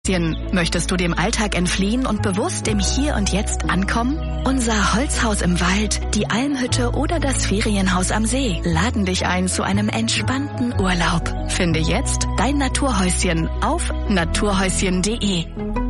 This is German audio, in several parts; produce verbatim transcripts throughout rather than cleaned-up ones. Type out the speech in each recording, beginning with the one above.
Häuschen. Möchtest du dem Alltag entfliehen und bewusst im Hier und Jetzt ankommen? Unser Holzhaus im Wald, die Almhütte oder das Ferienhaus am See laden dich ein zu einem entspannten Urlaub. Finde jetzt dein Naturhäuschen auf naturhäuschen punkt de.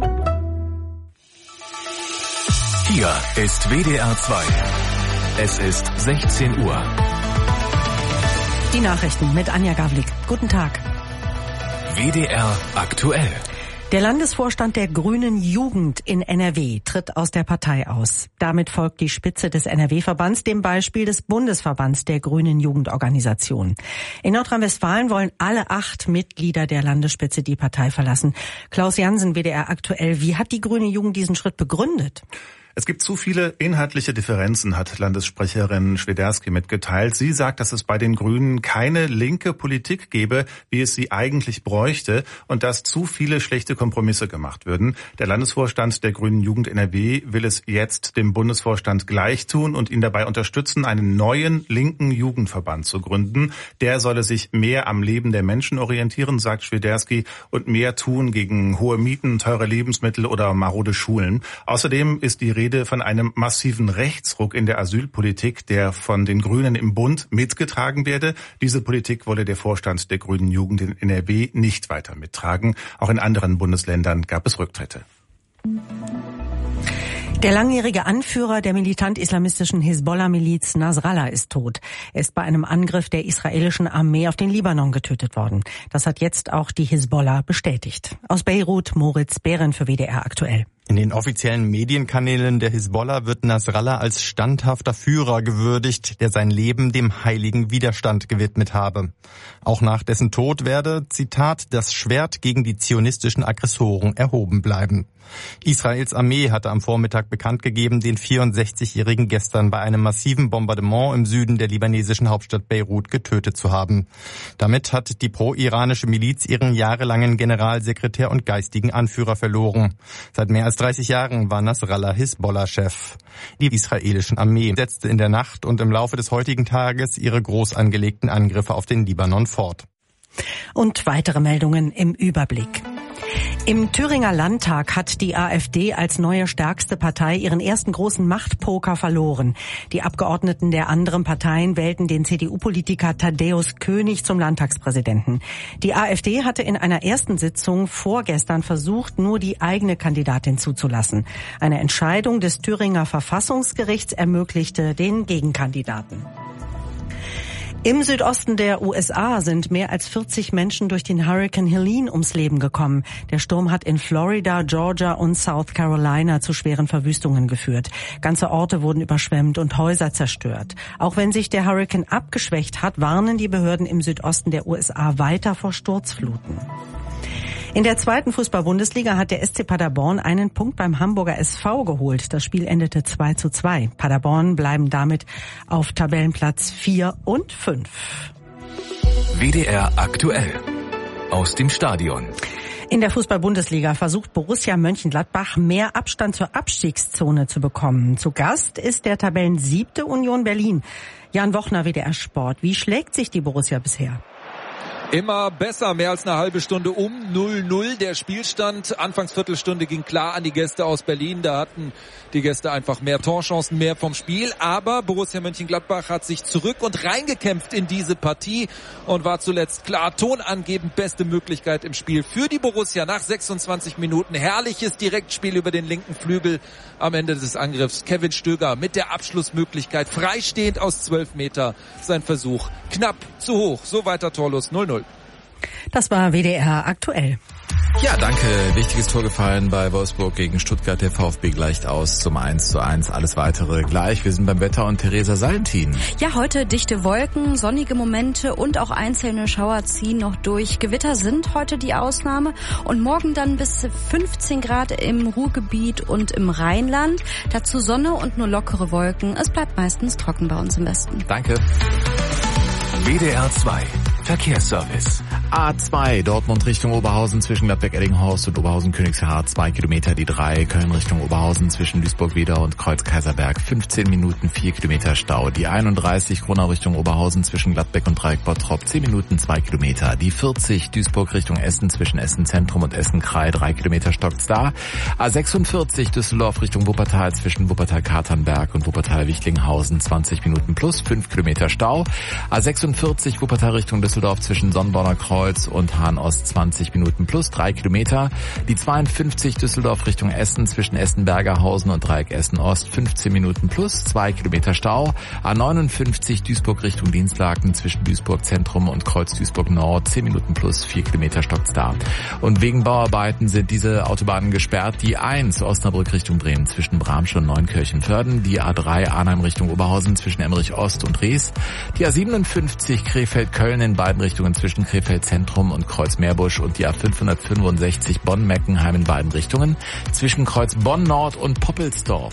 Hier ist W D R zwei. Es ist sechzehn Uhr. Die Nachrichten mit Anja Gavlik. Guten Tag. W D R aktuell. Der Landesvorstand der Grünen Jugend in N R W tritt aus der Partei aus. Damit folgt die Spitze des N R W-Verbands dem Beispiel des Bundesverbands der Grünen Jugendorganisation. In Nordrhein-Westfalen wollen alle acht Mitglieder der Landesspitze die Partei verlassen. Klaus Jansen, W D R aktuell. Wie hat die Grüne Jugend diesen Schritt begründet? Es gibt zu viele inhaltliche Differenzen, hat Landessprecherin Schwederski mitgeteilt. Sie sagt, dass es bei den Grünen keine linke Politik gäbe, wie es sie eigentlich bräuchte, und dass zu viele schlechte Kompromisse gemacht würden. Der Landesvorstand der Grünen Jugend N R W will es jetzt dem Bundesvorstand gleich tun und ihn dabei unterstützen, einen neuen linken Jugendverband zu gründen. Der solle sich mehr am Leben der Menschen orientieren, sagt Schwederski, und mehr tun gegen hohe Mieten, teure Lebensmittel oder marode Schulen. Außerdem ist die Rede von einem massiven Rechtsruck in der Asylpolitik, der von den Grünen im Bund mitgetragen werde. Diese Politik wolle der Vorstand der Grünen Jugend in N R W nicht weiter mittragen. Auch in anderen Bundesländern gab es Rücktritte. Der langjährige Anführer der militant-islamistischen Hisbollah-Miliz Nasrallah ist tot. Er ist bei einem Angriff der israelischen Armee auf den Libanon getötet worden. Das hat jetzt auch die Hisbollah bestätigt. Aus Beirut, Moritz Behren für W D R aktuell. In den offiziellen Medienkanälen der Hisbollah wird Nasrallah als standhafter Führer gewürdigt, der sein Leben dem heiligen Widerstand gewidmet habe. Auch nach dessen Tod werde, Zitat, das Schwert gegen die zionistischen Aggressoren erhoben bleiben. Israels Armee hatte am Vormittag bekannt gegeben, den vierundsechzigjährigen gestern bei einem massiven Bombardement im Süden der libanesischen Hauptstadt Beirut getötet zu haben. Damit hat die pro-iranische Miliz ihren jahrelangen Generalsekretär und geistigen Anführer verloren. Seit mehr als dreißig Jahren war Nasrallah Hisbollah-Chef. Die israelische Armee setzte in der Nacht und im Laufe des heutigen Tages ihre groß angelegten Angriffe auf den Libanon fort. Und weitere Meldungen im Überblick. Im Thüringer Landtag hat die AfD als neue stärkste Partei ihren ersten großen Machtpoker verloren. Die Abgeordneten der anderen Parteien wählten den C D U-Politiker Thaddäus König zum Landtagspräsidenten. Die AfD hatte in einer ersten Sitzung vorgestern versucht, nur die eigene Kandidatin zuzulassen. Eine Entscheidung des Thüringer Verfassungsgerichts ermöglichte den Gegenkandidaten. Im Südosten der U S A sind mehr als vierzig Menschen durch den Hurrikan Helene ums Leben gekommen. Der Sturm hat in Florida, Georgia und South Carolina zu schweren Verwüstungen geführt. Ganze Orte wurden überschwemmt und Häuser zerstört. Auch wenn sich der Hurrikan abgeschwächt hat, warnen die Behörden im Südosten der U S A weiter vor Sturzfluten. In der zweiten Fußball-Bundesliga hat der S C Paderborn einen Punkt beim Hamburger S V geholt. Das Spiel endete zwei zu zwei. Paderborn bleiben damit auf Tabellenplatz vier und fünf. W D R aktuell. Aus dem Stadion. In der Fußball-Bundesliga versucht Borussia Mönchengladbach mehr Abstand zur Abstiegszone zu bekommen. Zu Gast ist der Tabellensiebte Union Berlin. Jan Wochner, W D R Sport. Wie schlägt sich die Borussia bisher? Immer besser, mehr als eine halbe Stunde um, null null der Spielstand. Anfangsviertelstunde ging klar an die Gäste aus Berlin, da hatten die Gäste einfach mehr Torchancen, mehr vom Spiel. Aber Borussia Mönchengladbach hat sich zurück und reingekämpft in diese Partie und war zuletzt klar tonangebend beste Möglichkeit im Spiel für die Borussia. Nach sechsundzwanzig Minuten herrliches Direktspiel über den linken Flügel am Ende des Angriffs. Kevin Stöger mit der Abschlussmöglichkeit, freistehend aus zwölf Meter. Sein Versuch knapp zu hoch, so weiter torlos, null null. Das war W D R aktuell. Ja, danke. Wichtiges Tor gefallen bei Wolfsburg gegen Stuttgart. Der VfB gleicht aus zum eins zu eins. Alles weitere gleich. Wir sind beim Wetter und Theresa Salentin. Ja, heute dichte Wolken, sonnige Momente und auch einzelne Schauer ziehen noch durch. Gewitter sind heute die Ausnahme und morgen dann bis fünfzehn Grad im Ruhrgebiet und im Rheinland. Dazu Sonne und nur lockere Wolken. Es bleibt meistens trocken bei uns im Westen. Danke. W D R zwei Verkehrsservice. A zwei, Dortmund Richtung Oberhausen zwischen Gladbeck-Eddinghorst und Oberhausen-Königshaar, zwei Kilometer die drei. Köln Richtung Oberhausen zwischen Duisburg-Wedau und Kreuz-Kaiserberg, fünfzehn Minuten, vier Kilometer Stau. Die einunddreißig, Gronau Richtung Oberhausen zwischen Gladbeck und Dreieck-Bottrop, zehn Minuten, zwei Kilometer. Die vierzig, Duisburg Richtung Essen zwischen Essen-Zentrum und Essen-Kraai, drei Kilometer stockt's da. A sechsundvierzig, Düsseldorf Richtung Wuppertal zwischen Wuppertal-Katernberg und Wuppertal-Wichtlinghausen, zwanzig Minuten plus, fünf Kilometer Stau. A sechsundvierzig, Wuppertal Richtung Düsseldorf zwischen Sonnenborner Kreuz und Hahn-Ost, zwanzig Minuten plus, drei Kilometer. Die zweiundfünfzig, Düsseldorf Richtung Essen zwischen Essen-Bergerhausen und Dreieck Essen-Ost, fünfzehn Minuten plus, zwei Kilometer Stau. A neunundfünfzig, Duisburg Richtung Dienstlaken zwischen Duisburg Zentrum und Kreuz Duisburg Nord, zehn Minuten plus, vier Kilometer stockt's da. Und wegen Bauarbeiten sind diese Autobahnen gesperrt. Die eins, Osnabrück Richtung Bremen zwischen Bramsch und Neunkirchen-Vörden. Die A drei, Arnheim Richtung Oberhausen zwischen Emmerich Ost und Rees. Die A siebenundfünfzig, Krefeld-Köln in beiden Richtungen zwischen Krefeld Zentrum und Kreuz Meerbusch und die A fünfhundertfünfundsechzig Bonn-Meckenheim in beiden Richtungen zwischen Kreuz Bonn Nord und Poppelsdorf.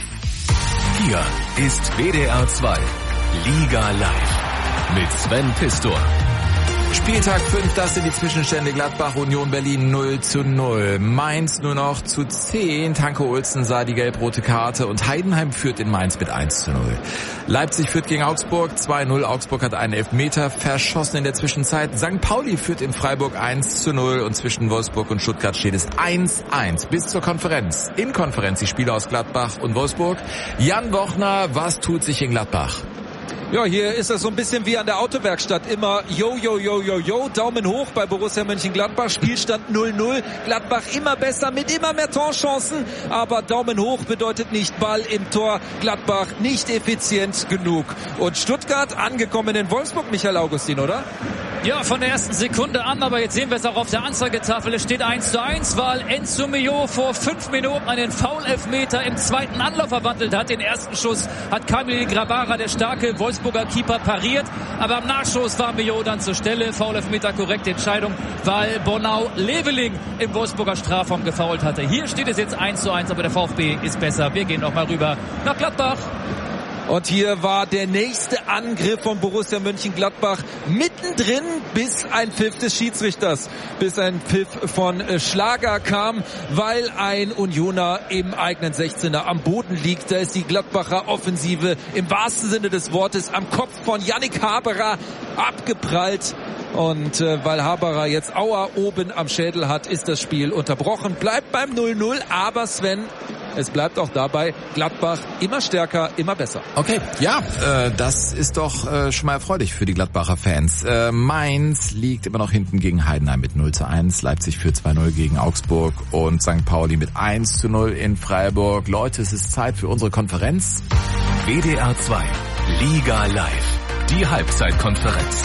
Hier ist W D R zwei Liga Live mit Sven Pistor. Spieltag fünf, das sind die Zwischenstände. Gladbach, Union Berlin null zu null. Mainz nur noch zu zehn. Tanke Olsen sah die gelb-rote Karte und Heidenheim führt in Mainz mit eins zu null. Leipzig führt gegen Augsburg zwei null. Augsburg hat einen Elfmeter verschossen in der Zwischenzeit. Sankt Pauli führt in Freiburg eins zu null und zwischen Wolfsburg und Stuttgart steht es eins eins bis zur Konferenz. In Konferenz die Spiele aus Gladbach und Wolfsburg. Jan Wochner, was tut sich in Gladbach? Ja, hier ist es so ein bisschen wie an der Autowerkstatt. Immer yo, yo, yo, yo, yo, Daumen hoch bei Borussia Mönchengladbach. Spielstand null null. Gladbach immer besser mit immer mehr Torchancen. Aber Daumen hoch bedeutet nicht Ball im Tor. Gladbach nicht effizient genug. Und Stuttgart angekommen in Wolfsburg, Michael Augustin, oder? Ja, von der ersten Sekunde an, aber jetzt sehen wir es auch auf der Anzeigetafel. Es steht eins zu eins, weil Enzo Mio vor fünf Minuten einen Foul-Elfmeter im zweiten Anlauf verwandelt hat. Den ersten Schuss hat Kamil Grabara, der starke Wolfsburger Keeper, pariert. Aber am Nachschuss war Mio dann zur Stelle. Foul-Elfmeter, korrekte Entscheidung, weil Bornau-Leveling im Wolfsburger Strafraum gefoult hatte. Hier steht es jetzt eins zu eins, aber der VfB ist besser. Wir gehen nochmal rüber nach Gladbach. Und hier war der nächste Angriff von Borussia Mönchengladbach mittendrin, bis ein Pfiff des Schiedsrichters, bis ein Pfiff von Schlager kam, weil ein Unioner im eigenen sechzehner am Boden liegt. Da ist die Gladbacher Offensive im wahrsten Sinne des Wortes am Kopf von Yannick Haberer abgeprallt. Und äh, weil Haberer jetzt Aua oben am Schädel hat, ist das Spiel unterbrochen. Bleibt beim null null, aber Sven, es bleibt auch dabei, Gladbach immer stärker, immer besser. Okay, ja, äh, das ist doch äh, schon mal erfreulich für die Gladbacher Fans. Äh, Mainz liegt immer noch hinten gegen Heidenheim mit null zu eins. Leipzig führt zwei null gegen Augsburg und Sankt Pauli mit eins zu null in Freiburg. Leute, es ist Zeit für unsere Konferenz. W D R zwei Liga Live, die Halbzeitkonferenz.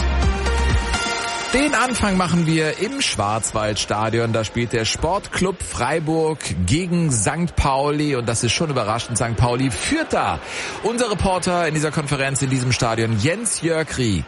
Den Anfang machen wir im Schwarzwaldstadion. Da spielt der Sportclub Freiburg gegen Sankt Pauli. Und das ist schon überraschend. Sankt Pauli führt da. Unser Reporter in dieser Konferenz in diesem Stadion, Jens-Jörg Rieck.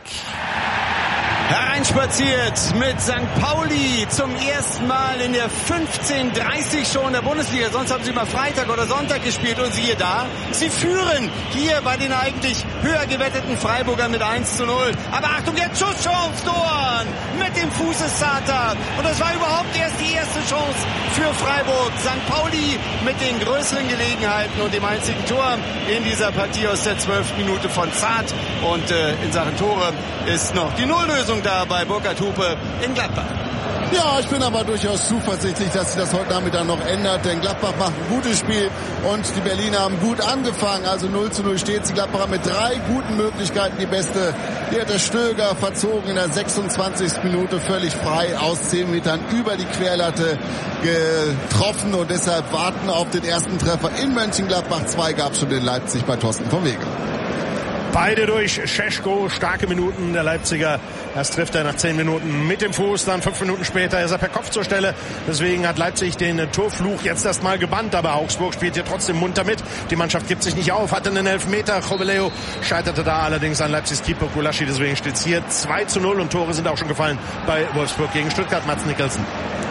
Hereinspaziert mit Sankt Pauli zum ersten Mal in der fünfzehn dreißig schon der Bundesliga. Sonst haben sie immer Freitag oder Sonntag gespielt und siehe da, sie führen hier bei den eigentlich höher gewetteten Freiburgern mit eins zu null. Aber Achtung, jetzt Schusschance, Dorn mit dem Fuß ist Zata. Und das war überhaupt erst die erste Chance für Freiburg. Sankt Pauli mit den größeren Gelegenheiten und dem einzigen Tor in dieser Partie aus der zwölften Minute von Zart. Und äh, in Sachen Tore ist noch die Nulllösung da bei Burkhard Hupe in Gladbach. Ja, ich bin aber durchaus zuversichtlich, dass sich das heute Nachmittag noch ändert, denn Gladbach macht ein gutes Spiel und die Berliner haben gut angefangen, also null zu null steht. Die Gladbacher mit drei guten Möglichkeiten, die beste, die hat der Stöger verzogen in der sechsundzwanzigsten Minute völlig frei aus zehn Metern über die Querlatte getroffen und deshalb warten auf den ersten Treffer in Mönchengladbach. Zwei gab es schon in Leipzig bei Thorsten vom Wege. Beide durch Šeško, starke Minuten der Leipziger. Erst trifft er nach zehn Minuten mit dem Fuß, dann fünf Minuten später ist er per Kopf zur Stelle. Deswegen hat Leipzig den Torfluch jetzt erstmal gebannt, aber Augsburg spielt hier trotzdem munter mit. Die Mannschaft gibt sich nicht auf, hatte einen Elfmeter. Joveleo scheiterte da allerdings an Leipzigs Keeper Gulaschi, deswegen steht es hier zwei zu null und Tore sind auch schon gefallen bei Wolfsburg gegen Stuttgart. Mats Mikkelsen.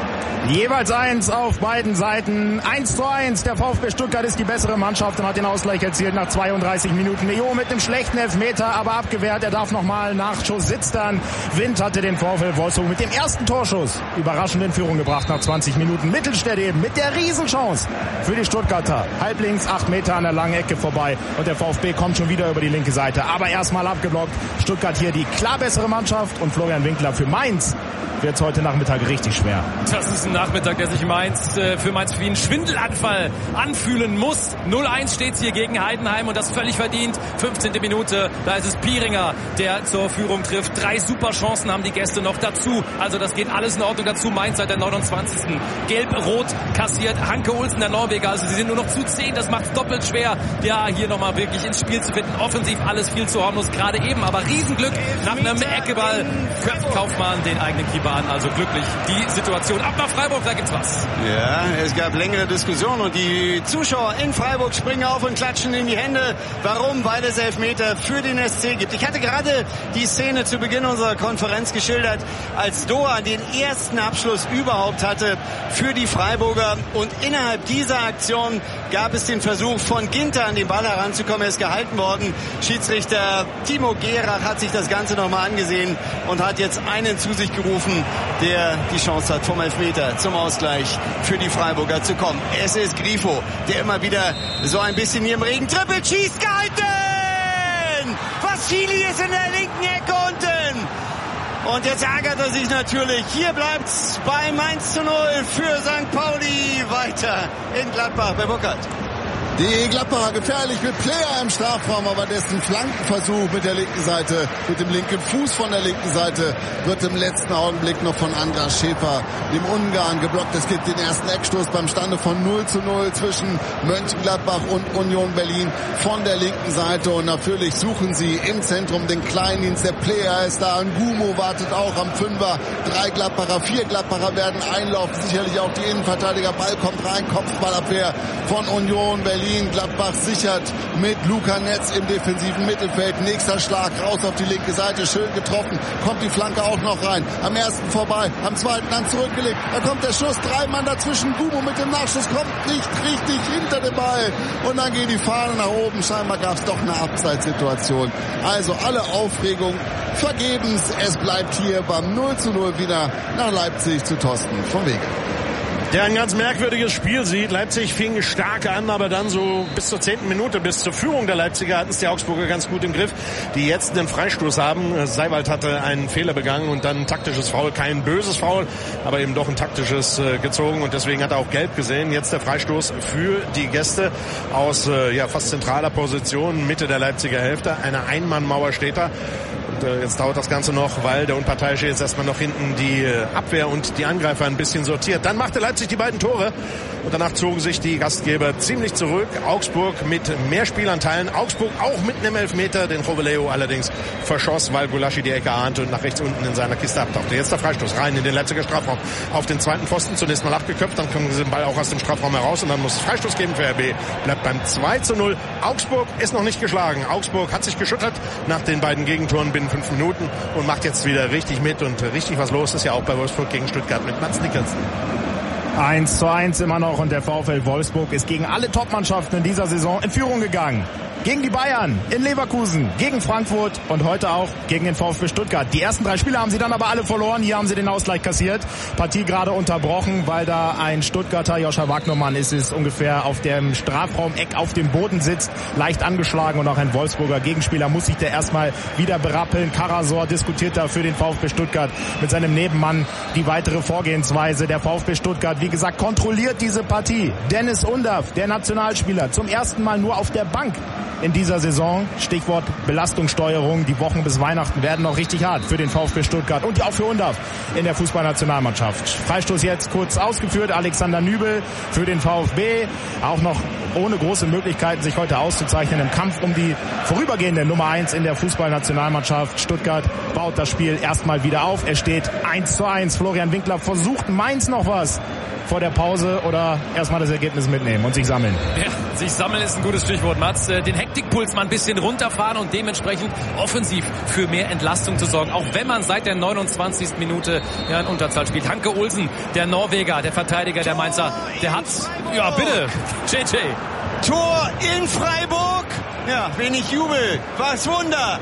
Jeweils eins auf beiden Seiten. eins zu eins. Der VfB Stuttgart ist die bessere Mannschaft und hat den Ausgleich erzielt nach zweiunddreißig Minuten. Mio mit einem schlechten Elfmeter, aber abgewehrt. Er darf nochmal. Nachschuss sitzt dann. Wind hatte den VfL Wolfsburg mit dem ersten Torschuss überraschend in Führung gebracht nach zwanzig Minuten. Mittelstädt eben mit der Riesenchance für die Stuttgarter. Halblinks, acht Meter an der langen Ecke vorbei. Und der VfB kommt schon wieder über die linke Seite. Aber erstmal abgeblockt. Stuttgart hier die klar bessere Mannschaft. Und Florian Winkler für Mainz wird es heute Nachmittag richtig schwer. Das ist ein Nachmittag, der sich Mainz, äh, für Mainz wie ein Schwindelanfall anfühlen muss. null eins steht es hier gegen Heidenheim und das völlig verdient. fünfzehnte Minute, da ist es Pieringer, der zur Führung trifft. Drei super Chancen haben die Gäste noch dazu. Also das geht alles in Ordnung dazu. Mainz seit der neunundzwanzigsten Gelb-Rot kassiert. Hanke Olsen, der Norweger. Also sie sind nur noch zu zehn. Das macht es doppelt schwer, ja, hier nochmal wirklich ins Spiel zu finden. Offensiv alles viel zu harmlos, gerade eben. Aber Riesenglück nach einem Eckeball köpft Kaufmann den eigenen Keeper an. Also glücklich die Situation. Ab nach Freiburg, da gibt's was. Ja, es gab längere Diskussionen und die Zuschauer in Freiburg springen auf und klatschen in die Hände. Warum? Weil es Elfmeter für den S C gibt. Ich hatte gerade die Szene zu Beginn unserer Konferenz geschildert, als Doha den ersten Abschluss überhaupt hatte für die Freiburger. Und innerhalb dieser Aktion gab es den Versuch von Ginter an den Ball heranzukommen. Er ist gehalten worden. Schiedsrichter Timo Gerach hat sich das Ganze nochmal angesehen und hat jetzt einen zu sich gerufen, der die Chance hat, vom Elfmeter zum Ausgleich für die Freiburger zu kommen. Es ist Grifo, der immer wieder so ein bisschen hier im Regen trippelt, schießt, gehalten! Vasili ist in der linken Ecke unten. Und jetzt ärgert er sich natürlich. Hier bleibt's beim eins zu null für Sankt Pauli. Weiter in Gladbach bei Burkhardt. Die Gladbacher gefährlich mit Player im Strafraum, aber dessen Flankenversuch mit der linken Seite, mit dem linken Fuß von der linken Seite, wird im letzten Augenblick noch von Andras Schäfer, dem Ungarn, geblockt. Es gibt den ersten Eckstoß beim Stande von null zu null zwischen Mönchengladbach und Union Berlin von der linken Seite. Und natürlich suchen sie im Zentrum den Kleindienst. Der Player ist da, Ngumo wartet auch am Fünfer. Drei Gladbacher, vier Gladbacher werden einlaufen. Sicherlich auch die Innenverteidiger. Ball kommt rein, Kopfballabwehr von Union Berlin. Gladbach sichert mit Luca Netz im defensiven Mittelfeld. Nächster Schlag raus auf die linke Seite. Schön getroffen. Kommt die Flanke auch noch rein. Am ersten vorbei. Am zweiten dann zurückgelegt. Da kommt der Schuss. Drei Mann dazwischen. Gumo mit dem Nachschuss kommt nicht richtig hinter dem Ball. Und dann geht die Fahne nach oben. Scheinbar gab es doch eine Abseitssituation. Also alle Aufregung vergebens. Es bleibt hier beim null zu null wieder nach Leipzig zu Thorsten vom Wege. Der ein ganz merkwürdiges Spiel sieht. Leipzig fing stark an, aber dann so bis zur zehnten Minute, bis zur Führung der Leipziger hatten es die Augsburger ganz gut im Griff, die jetzt einen Freistoß haben. Seiwald hatte einen Fehler begangen und dann ein taktisches Foul. Kein böses Foul, aber eben doch ein taktisches äh, gezogen und deswegen hat er auch gelb gesehen. Jetzt der Freistoß für die Gäste aus äh, ja fast zentraler Position, Mitte der Leipziger Hälfte. Eine Einmannmauer steht da. Und äh, jetzt dauert das Ganze noch, weil der Unparteiische jetzt erstmal noch hinten die äh, Abwehr und die Angreifer ein bisschen sortiert. Dann machte Leipzig die beiden Tore und danach zogen sich die Gastgeber ziemlich zurück. Augsburg mit mehr Spielanteilen. Augsburg auch mit einem Elfmeter, den Roveleo allerdings verschoss, weil Gulaschi die Ecke ahnte und nach rechts unten in seiner Kiste abtauchte. Jetzt der Freistoß rein in den Leipziger Strafraum. Auf den zweiten Pfosten zunächst mal abgeköpft, dann kommen sie den Ball auch aus dem Strafraum heraus und dann muss es Freistoß geben für R B. Bleibt beim zwei zu null. Augsburg ist noch nicht geschlagen. Augsburg hat sich geschüttelt nach den beiden Gegentoren binnen fünf Minuten und macht jetzt wieder richtig mit und richtig was los ist ja auch bei Wolfsburg gegen Stuttgart mit Mats Nicholson. eins zu eins immer noch und der VfL Wolfsburg ist gegen alle Topmannschaften in dieser Saison in Führung gegangen. Gegen die Bayern, in Leverkusen, gegen Frankfurt und heute auch gegen den VfB Stuttgart. Die ersten drei Spiele haben sie dann aber alle verloren. Hier haben sie den Ausgleich kassiert. Partie gerade unterbrochen, weil da ein Stuttgarter, Joscha Wagnermann ist es, ungefähr auf dem Strafraumeck auf dem Boden sitzt, leicht angeschlagen und auch ein Wolfsburger Gegenspieler muss sich da erstmal wieder berappeln. Karasor diskutiert da für den VfB Stuttgart mit seinem Nebenmann die weitere Vorgehensweise. Der VfB Stuttgart, wie gesagt, kontrolliert diese Partie. Dennis Undav, der Nationalspieler, zum ersten Mal nur auf der Bank in dieser Saison. Stichwort Belastungssteuerung. Die Wochen bis Weihnachten werden noch richtig hart für den VfB Stuttgart und auch für Undav in der Fußballnationalmannschaft. Freistoß jetzt kurz ausgeführt. Alexander Nübel für den VfB. Auch noch ohne große Möglichkeiten, sich heute auszuzeichnen im Kampf um die vorübergehende Nummer eins in der Fußballnationalmannschaft. Stuttgart baut das Spiel erstmal wieder auf. Es steht eins zu eins. Florian Winkler versucht Mainz noch was vor der Pause oder erstmal das Ergebnis mitnehmen und sich sammeln? Ja, sich sammeln ist ein gutes Stichwort, Mats. Den Hektikpuls mal ein bisschen runterfahren und dementsprechend offensiv für mehr Entlastung zu sorgen. Auch wenn man seit der neunundzwanzigsten Minute ja, in Unterzahl spielt. Hanke Olsen, der Norweger, der Verteidiger der Mainzer, der hat, ja bitte, J J. Tor in Freiburg. Ja, wenig Jubel. Was Wunder.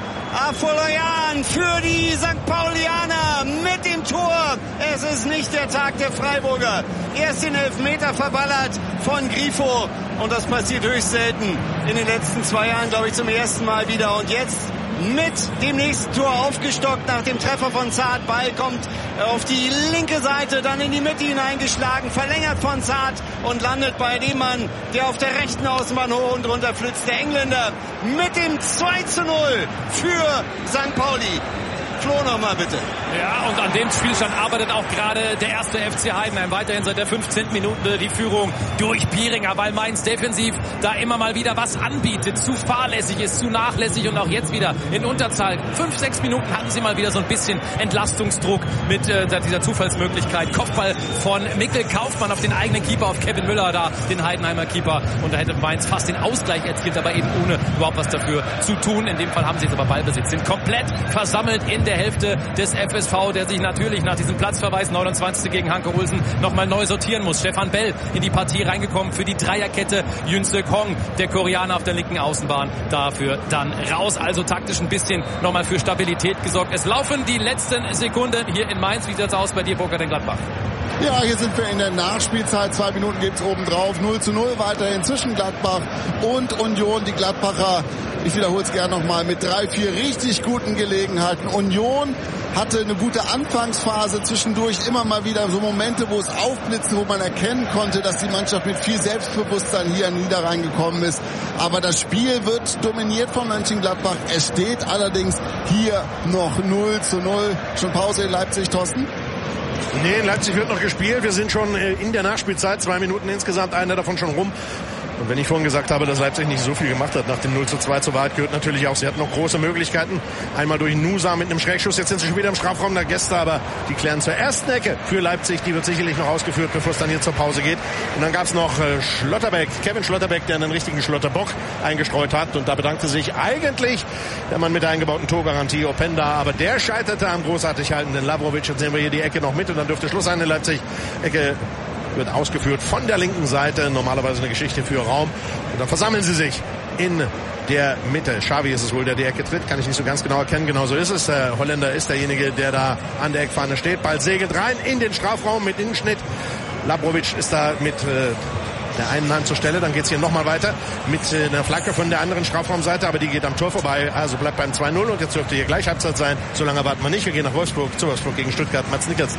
Afolayan für die Sankt Paulianer mit dem Tor. Es ist nicht der Tag der Freiburger. Erst den Elfmeter verballert von Grifo. Und das passiert höchst selten. In den letzten zwei Jahren, glaube ich, zum ersten Mal wieder. Und jetzt mit dem nächsten Tor aufgestockt nach dem Treffer von Zart. Ball kommt auf die linke Seite, dann in die Mitte hineingeschlagen, verlängert von Zart und landet bei dem Mann, der auf der rechten Außenbahn hoch und runter flitzt. Der Engländer mit dem zwei zu null für Sankt Pauli. Flo nochmal bitte. Ja, und an dem Spielstand arbeitet auch gerade der erste F C Heidenheim. Weiterhin seit der fünfzehnten Minute die Führung durch Pieringer, weil Mainz defensiv da immer mal wieder was anbietet. Zu fahrlässig ist, zu nachlässig und auch jetzt wieder in Unterzahl. Fünf, sechs Minuten hatten sie mal wieder so ein bisschen Entlastungsdruck mit äh, dieser Zufallsmöglichkeit. Kopfball von Mikkel Kaufmann auf den eigenen Keeper, auf Kevin Müller da, den Heidenheimer Keeper. Und da hätte Mainz fast den Ausgleich erzielt, aber eben ohne überhaupt was dafür zu tun. In dem Fall haben sie jetzt aber Ballbesitz, sind komplett versammelt in der Hälfte des F S V, der sich natürlich nach diesem Platzverweis neunundzwanzigste gegen Hanke Olsen nochmal neu sortieren muss. Stefan Bell in die Partie reingekommen für die Dreierkette. Yun-Suk Hong, der Koreaner auf der linken Außenbahn, dafür dann raus. Also taktisch ein bisschen nochmal für Stabilität gesorgt. Es laufen die letzten Sekunden hier in Mainz. Wie sieht es aus bei dir, Burkhard in Gladbach? Ja, hier sind wir in der Nachspielzeit. Zwei Minuten gibt's obendrauf. null zu null weiterhin zwischen Gladbach und Union. Die Gladbacher, ich wiederhole es gerne nochmal, mit drei, vier richtig guten Gelegenheiten. Union hatte eine gute Anfangsphase, zwischendurch immer mal wieder so Momente, wo es aufblitzte, wo man erkennen konnte, dass die Mannschaft mit viel Selbstbewusstsein hier in Niederrhein gekommen ist. Aber das Spiel wird dominiert von Mönchengladbach. Es steht allerdings hier noch null zu null. Schon Pause in Leipzig, Thorsten? Nee, in Leipzig wird noch gespielt. Wir sind schon in der Nachspielzeit. Zwei Minuten insgesamt, einer davon schon rum. Und wenn ich vorhin gesagt habe, dass Leipzig nicht so viel gemacht hat nach dem null zu zwei, zur Wahrheit gehört natürlich auch, sie hatten noch große Möglichkeiten. Einmal durch Nusa mit einem Schrägschuss, jetzt sind sie schon wieder im Strafraum der Gäste, aber die klären zur ersten Ecke für Leipzig. Die wird sicherlich noch ausgeführt, bevor es dann hier zur Pause geht. Und dann gab es noch äh, Schlotterbeck, Kevin Schlotterbeck, der einen richtigen Schlotterbock eingestreut hat. Und da bedankte sich eigentlich der Mann mit der eingebauten Torgarantie, Openda. Aber der scheiterte am großartig haltenden Labrovic. Jetzt sehen wir hier die Ecke noch mit und dann dürfte Schluss sein in Leipzig. Ecke wird ausgeführt von der linken Seite. Normalerweise eine Geschichte für Raum. Und dann versammeln sie sich in der Mitte. Xavi ist es wohl, der die Ecke tritt. Kann ich nicht so ganz genau erkennen. Genau so ist es. Der Holländer ist derjenige, der da an der Eckfahne steht. Ball segelt rein in den Strafraum mit Innenschnitt. Labrovic ist da mit äh, der einen Hand zur Stelle. Dann geht's hier nochmal weiter mit äh, einer Flanke von der anderen Strafraumseite. Aber die geht am Tor vorbei. Also bleibt beim zwei null. Und jetzt dürfte hier gleich Halbzeit sein. So lange warten wir nicht. Wir gehen nach Wolfsburg. Zu Wolfsburg gegen Stuttgart. Mats Nickersen.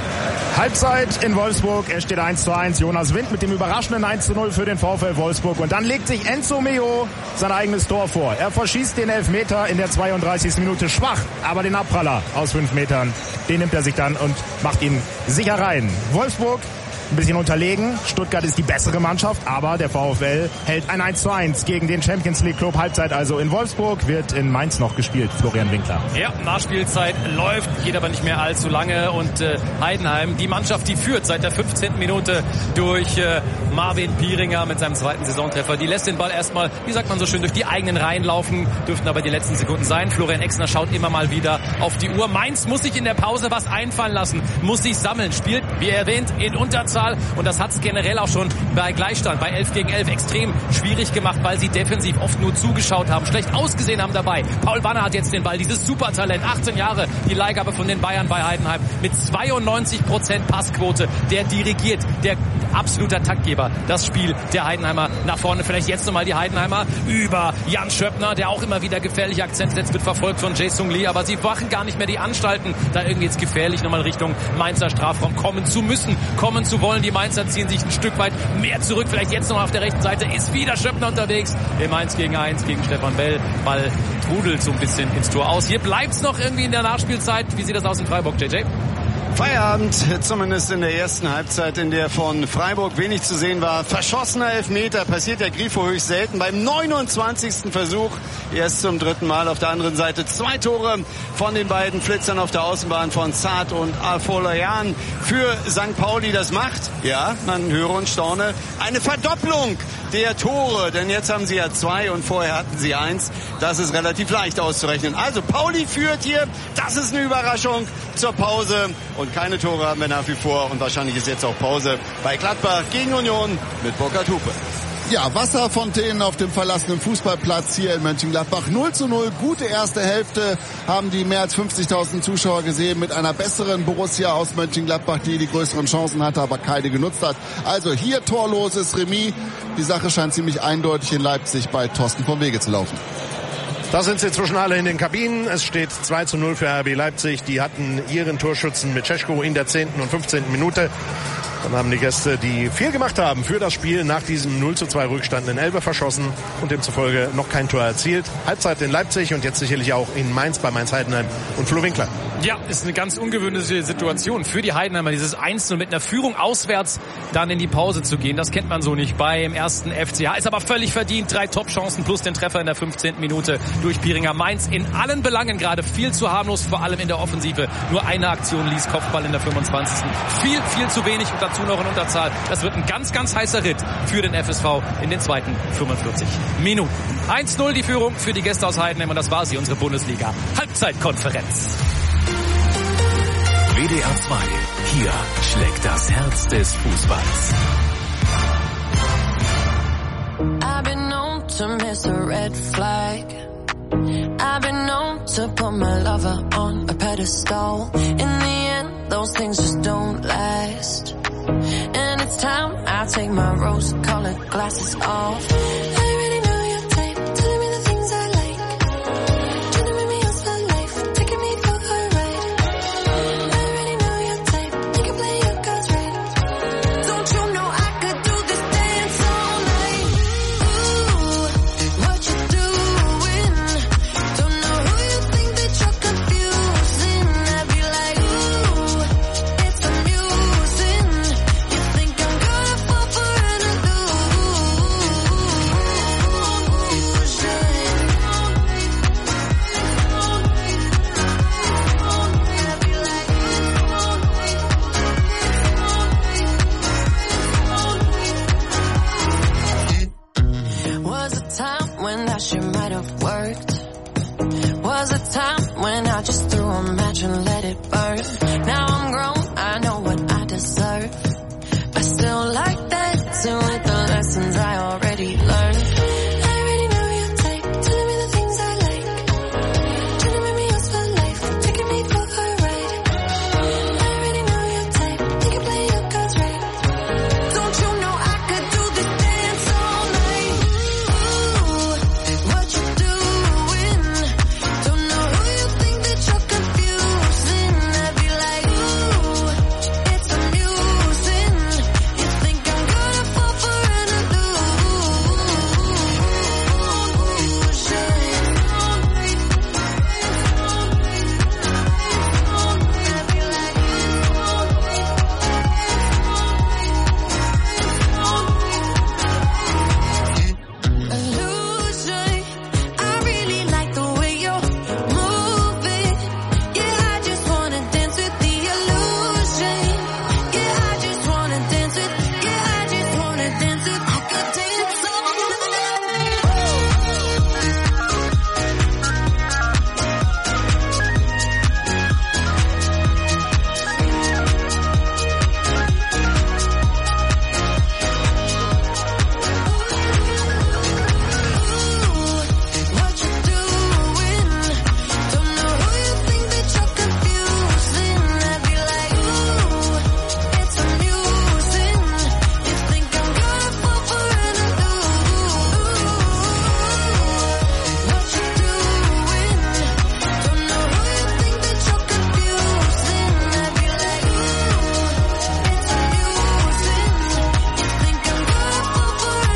Halbzeit in Wolfsburg, es steht eins zu eins. Jonas Wind mit dem überraschenden eins zu null für den VfL Wolfsburg. Und dann legt sich Enzo Mio sein eigenes Tor vor. Er verschießt den Elfmeter in der zweiunddreißigsten Minute schwach, aber den Abpraller aus fünf Metern, den nimmt er sich dann und macht ihn sicher rein. Wolfsburg ein bisschen unterlegen. Stuttgart ist die bessere Mannschaft, aber der VfL hält ein eins zu eins gegen den Champions League Club. Halbzeit also in Wolfsburg, wird in Mainz noch gespielt. Florian Winkler. Ja, Nachspielzeit läuft, geht aber nicht mehr allzu lange. Und äh, Heidenheim, die Mannschaft, die führt seit der fünfzehnten Minute durch äh, Marvin Pieringer mit seinem zweiten Saisontreffer. Die lässt den Ball erstmal, wie sagt man so schön, durch die eigenen Reihen laufen. Dürften aber die letzten Sekunden sein. Florian Exner schaut immer mal wieder auf die Uhr. Mainz muss sich in der Pause was einfallen lassen, muss sich sammeln, spielt, wie erwähnt, in Unterzahl. Und das hat es generell auch schon bei Gleichstand, bei elf gegen elf extrem schwierig gemacht, weil sie defensiv oft nur zugeschaut haben, schlecht ausgesehen haben dabei. Paul Banner hat jetzt den Ball, dieses Supertalent, achtzehn Jahre, die Leihgabe von den Bayern bei Heidenheim mit zweiundneunzig Prozent Passquote, der dirigiert, der absoluter Taktgeber, das Spiel der Heidenheimer nach vorne. Vielleicht jetzt nochmal die Heidenheimer über Jan Schöppner, der auch immer wieder gefährliche Akzente setzt, wird verfolgt von Jae-Sung Lee, aber sie machen gar nicht mehr die Anstalten, da irgendwie jetzt gefährlich nochmal Richtung Mainzer Strafraum kommen zu müssen, kommen zu wollen. Die Mainzer ziehen sich ein Stück weit mehr zurück, vielleicht jetzt nochmal auf der rechten Seite, ist wieder Schöppner unterwegs, im eins gegen eins gegen Stefan Bell, Ball trudelt so ein bisschen ins Tor aus. Hier bleibt's noch irgendwie in der Nachspielzeit. Wie sieht das aus in Freiburg, J J? Feierabend, zumindest in der ersten Halbzeit, in der von Freiburg wenig zu sehen war. Verschossener Elfmeter, passiert der Grifo höchst selten. Beim neunundzwanzigsten Versuch, erst zum dritten Mal. Auf der anderen Seite zwei Tore von den beiden Flitzern auf der Außenbahn von Saad und Afolayan für Sankt Pauli. Das macht, ja, man höre und staune, eine Verdopplung der Tore. Denn jetzt haben sie ja zwei und vorher hatten sie eins. Das ist relativ leicht auszurechnen. Also Pauli führt hier, das ist eine Überraschung zur Pause. Und keine Tore haben wir nach wie vor. Und wahrscheinlich ist jetzt auch Pause bei Gladbach gegen Union mit Burkhard Hupe. Ja, Wasserfontänen auf dem verlassenen Fußballplatz hier in Mönchengladbach. null zu null, gute erste Hälfte haben die mehr als fünfzigtausend Zuschauer gesehen mit einer besseren Borussia aus Mönchengladbach, die die größeren Chancen hatte, aber keine genutzt hat. Also hier torloses Remis. Die Sache scheint ziemlich eindeutig in Leipzig bei Thorsten vom Wege zu laufen. Da sind sie inzwischen alle in den Kabinen. Es steht zwei zu null für R B Leipzig. Die hatten ihren Torschützen mit Czesko in der zehnten und fünfzehnten Minute. Dann haben die Gäste, die viel gemacht haben für das Spiel, nach diesem null zu zwei Rückstand in Elber verschossen und demzufolge noch kein Tor erzielt. Halbzeit in Leipzig und jetzt sicherlich auch in Mainz bei Mainz-Heidenheim und Flo Winkler. Ja, ist eine ganz ungewöhnliche Situation für die Heidenheimer, dieses eins zu null mit einer Führung auswärts dann in die Pause zu gehen. Das kennt man so nicht beim ersten F C H. Ist aber völlig verdient. Drei Top-Chancen plus den Treffer in der fünfzehnten Minute durch Pieringer. Mainz in allen Belangen gerade viel zu harmlos, vor allem in der Offensive. Nur eine Aktion ließ Kopfball in der fünfundzwanzigsten Viel, viel zu wenig und dazu noch in Unterzahl. Das wird ein ganz, ganz heißer Ritt für den F S V in den zweiten fünfundvierzig Minuten. eins zu null die Führung für die Gäste aus Heidenheim und das war sie, unsere Bundesliga-Halbzeitkonferenz. W D R zwei. Hier schlägt das Herz des Fußballs. I've been known to miss a red flag. I've been known to put my lover on a pedestal. In the end, those things just don't last. And it's time I take my rose-colored glasses off. I already know your type, telling me the things I like. Trying to make me yours for life, taking me for a ride. I already know your type, you can play your cards right. Don't you know I could do this dance all night? Ooh, what you doing? Don't know who you think that you're confusing. I'd be like, ooh, it's amusing. You think I'm gonna fall for an illusion? Was a time when that shit might have worked. Was a time when I just threw a match and let it burn. Now I'm grown, I know what I deserve. I still like dancing with the lessons I already learned. I already know your type, telling me the things I like. Trying to make me yours for life, taking me for a ride. I already know your type, you can play your cards right. Don't you know I could do this dance all night? Ooh, what you doing? Don't know who you think that you're confusing. I'd be like, ooh, it's amusing. You think I'm gonna fall for an illusion? Illusion. I really like the way you're moving. Yeah, I just wanna dance with the illusion. Yeah, I just wanna dance with. Yeah, I just wanna dance with. I could dance all what you doing? Don't know who you think that you're confusing. I'd be like, ooh, it's amusing. You think I'm gonna fall for an illusion? What you doing? Don't know who you think that you're confusing. I'd be like, ooh, it's amusing. You think I'm gonna fall for an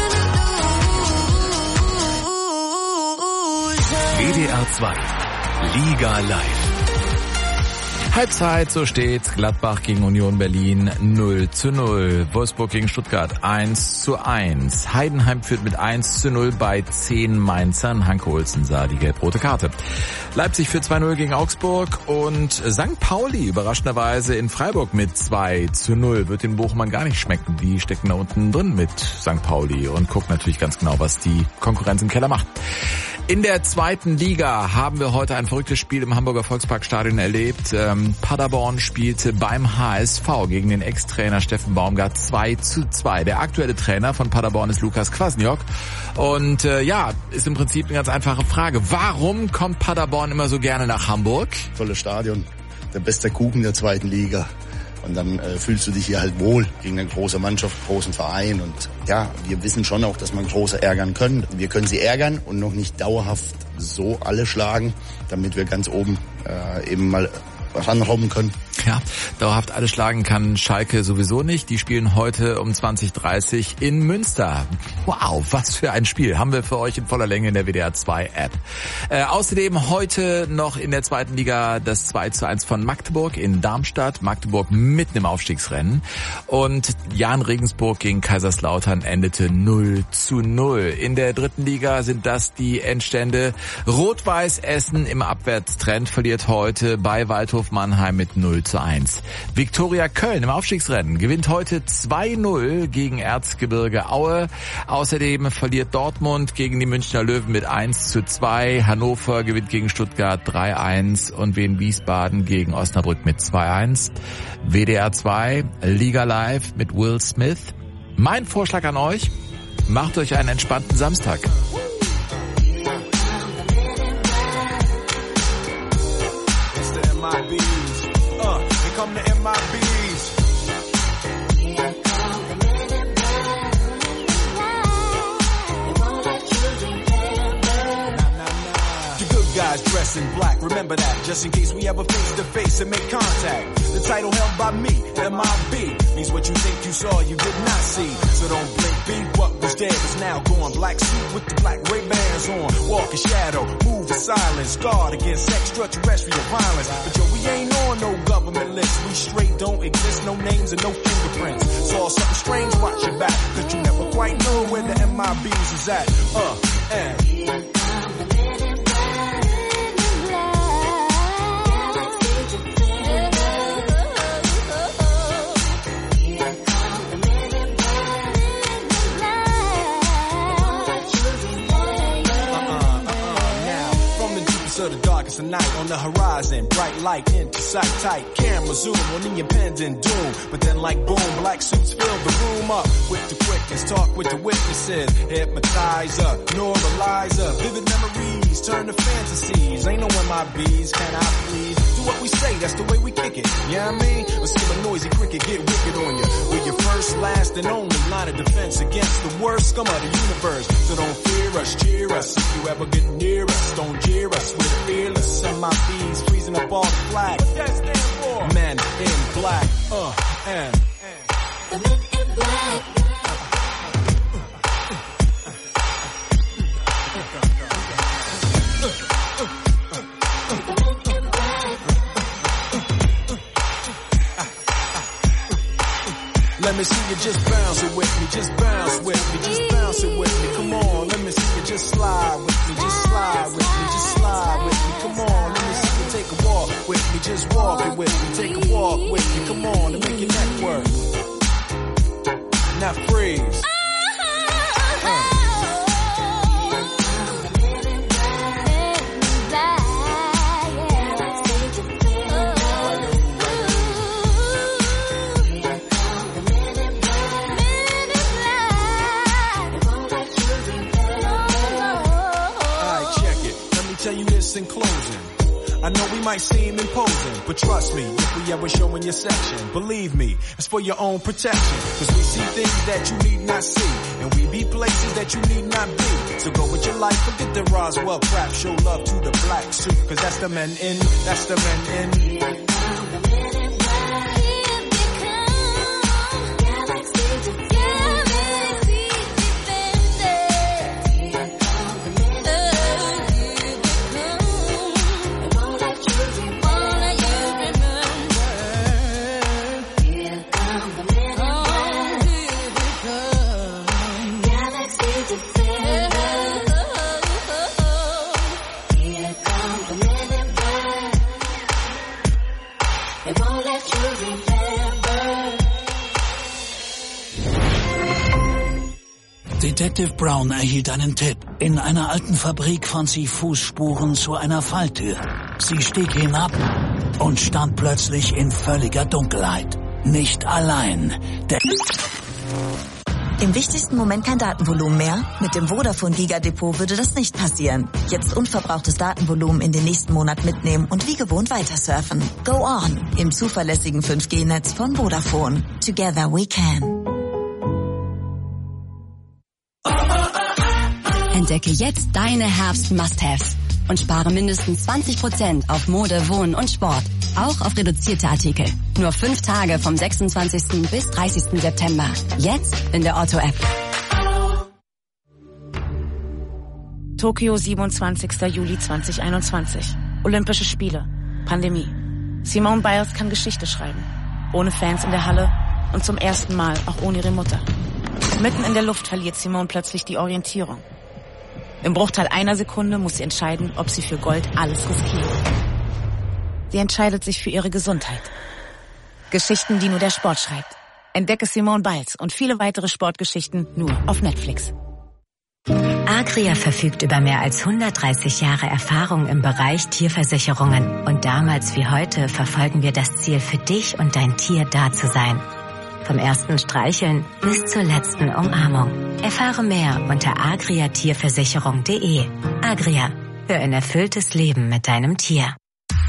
illusion? W D R zwei. Liga live. Halbzeit, so steht's. Gladbach gegen Union Berlin null zu null. Wolfsburg gegen Stuttgart eins zu eins. Heidenheim führt mit eins zu null bei zehn Mainzern. Hanke Olsen sah die gelb-rote Karte. Leipzig führt zwei null gegen Augsburg und Sankt Pauli überraschenderweise in Freiburg mit zwei zu null. Wird den Bochumern gar nicht schmecken. Die stecken da unten drin mit Sankt Pauli und gucken natürlich ganz genau, was die Konkurrenz im Keller macht. In der zweiten Liga haben wir heute ein verrücktes Spiel im Hamburger Volksparkstadion erlebt. Ähm, Paderborn spielte beim H S V gegen den Ex-Trainer Steffen Baumgart zwei zu zwei. Der aktuelle Trainer von Paderborn ist Lukas Kwasniok. Und äh, ja, ist im Prinzip eine ganz einfache Frage. Warum kommt Paderborn immer so gerne nach Hamburg? Tolles Stadion, der beste Kuchen der zweiten Liga. Und dann äh, fühlst du dich hier halt wohl gegen eine große Mannschaft, großen Verein. Und ja, wir wissen schon auch, dass man Große ärgern können. Wir können sie ärgern und noch nicht dauerhaft so alle schlagen, damit wir ganz oben äh, eben mal ranrobben können. Ja, dauerhaft alle schlagen kann Schalke sowieso nicht. Die spielen heute um zwanzig Uhr dreißig in Münster. Wow, was für ein Spiel. Haben wir für euch in voller Länge in der W D R zwei App. Äh, außerdem heute noch in der zweiten Liga das zwei zu eins von Magdeburg in Darmstadt. Magdeburg mitten im Aufstiegsrennen. Und Jahn Regensburg gegen Kaiserslautern endete null zu null. In der dritten Liga sind das die Endstände. Rot-Weiß Essen im Abwärtstrend verliert heute bei Waldhof Mannheim mit null zu eins. Viktoria Köln im Aufstiegsrennen gewinnt heute zwei null gegen Erzgebirge Aue. Außerdem verliert Dortmund gegen die Münchner Löwen mit eins zu zwei. Hannover gewinnt gegen Stuttgart drei eins und Wien Wiesbaden gegen Osnabrück mit zwei eins. W D R zwei, Liga Live mit Will Smith. Mein Vorschlag an euch, macht euch einen entspannten Samstag. Uh, here come the M I Bs. Guys dressed in black, remember that, just in case we ever face to face and make contact. The title held by me, M I B, means what you think you saw, you did not see. So don't blink, be what was dead is now gone. Black suit with the black Ray-Bans on, walk in shadow, move in silence, guard against extraterrestrial violence. But yo, we ain't on no government list, we straight don't exist, no names and no fingerprints. Saw something strange, watch your back, cause you never quite know where the M I Bs is at. Uh, and... of the darkest of night on the horizon, bright light into sight, tight camera zoom on the impending doom. But then like boom, black suits fill the room up with the quickness, talk with the witnesses, hypnotizer, normalizer, vivid memories turn to fantasies. Ain't no M I Bs, can I please? Do what we say, that's the way we kick it. You know what I mean? Let's give a noisy cricket, get wicked on you. We're your first, last, and only line of defense against the worst scum of the universe. So don't fear us, cheer us. If you ever get near us, don't jeer us. We're the fearless M I Bs, freezing up all the flag. What that stand for? Men in black, uh, and, and. The men in black. Let me see you just bounce it with me, just bounce with me, just bounce it with me, come on. Let me see you just slide with me, just slide with me, just slide with me, come on. Let me see you take a walk with me, just walk it with me, take a walk with me, come on, and make your neck work. Now freeze. Uh. In closing, I know we might seem imposing, but trust me, if we ever show in your section, believe me, it's for your own protection. Cause we see things that you need not see, and we be places that you need not be. So go with your life, forget the Roswell crap, show love to the black suit, cause that's the men in, that's the men in. Detective Brown erhielt einen Tipp. In einer alten Fabrik fand sie Fußspuren zu einer Falltür. Sie stieg hinab und stand plötzlich in völliger Dunkelheit. Nicht allein. Der Im wichtigsten Moment kein Datenvolumen mehr? Mit dem Vodafone Giga-Depot würde das nicht passieren. Jetzt unverbrauchtes Datenvolumen in den nächsten Monat mitnehmen und wie gewohnt weitersurfen. Go on im zuverlässigen fünf G Netz von Vodafone. Together we can. Entdecke jetzt deine Herbst-Must-Haves und spare mindestens zwanzig Prozent auf Mode, Wohnen und Sport. Auch auf reduzierte Artikel. Nur fünf Tage vom sechsundzwanzigsten bis dreißigsten September. Jetzt in der Otto-App. Tokio, siebenundzwanzigster Juli zweitausendeinundzwanzig. Olympische Spiele. Pandemie. Simone Biles kann Geschichte schreiben. Ohne Fans in der Halle und zum ersten Mal auch ohne ihre Mutter. Mitten in der Luft verliert Simone plötzlich die Orientierung. Im Bruchteil einer Sekunde muss sie entscheiden, ob sie für Gold alles riskiert. Sie entscheidet sich für ihre Gesundheit. Geschichten, die nur der Sport schreibt. Entdecke Simone Biles und viele weitere Sportgeschichten nur auf Netflix. Agria verfügt über mehr als hundertdreißig Jahre Erfahrung im Bereich Tierversicherungen. Und damals wie heute verfolgen wir das Ziel, für dich und dein Tier da zu sein. Vom ersten Streicheln bis zur letzten Umarmung. Erfahre mehr unter agria tierversicherung punkt de. Agria, für ein erfülltes Leben mit deinem Tier.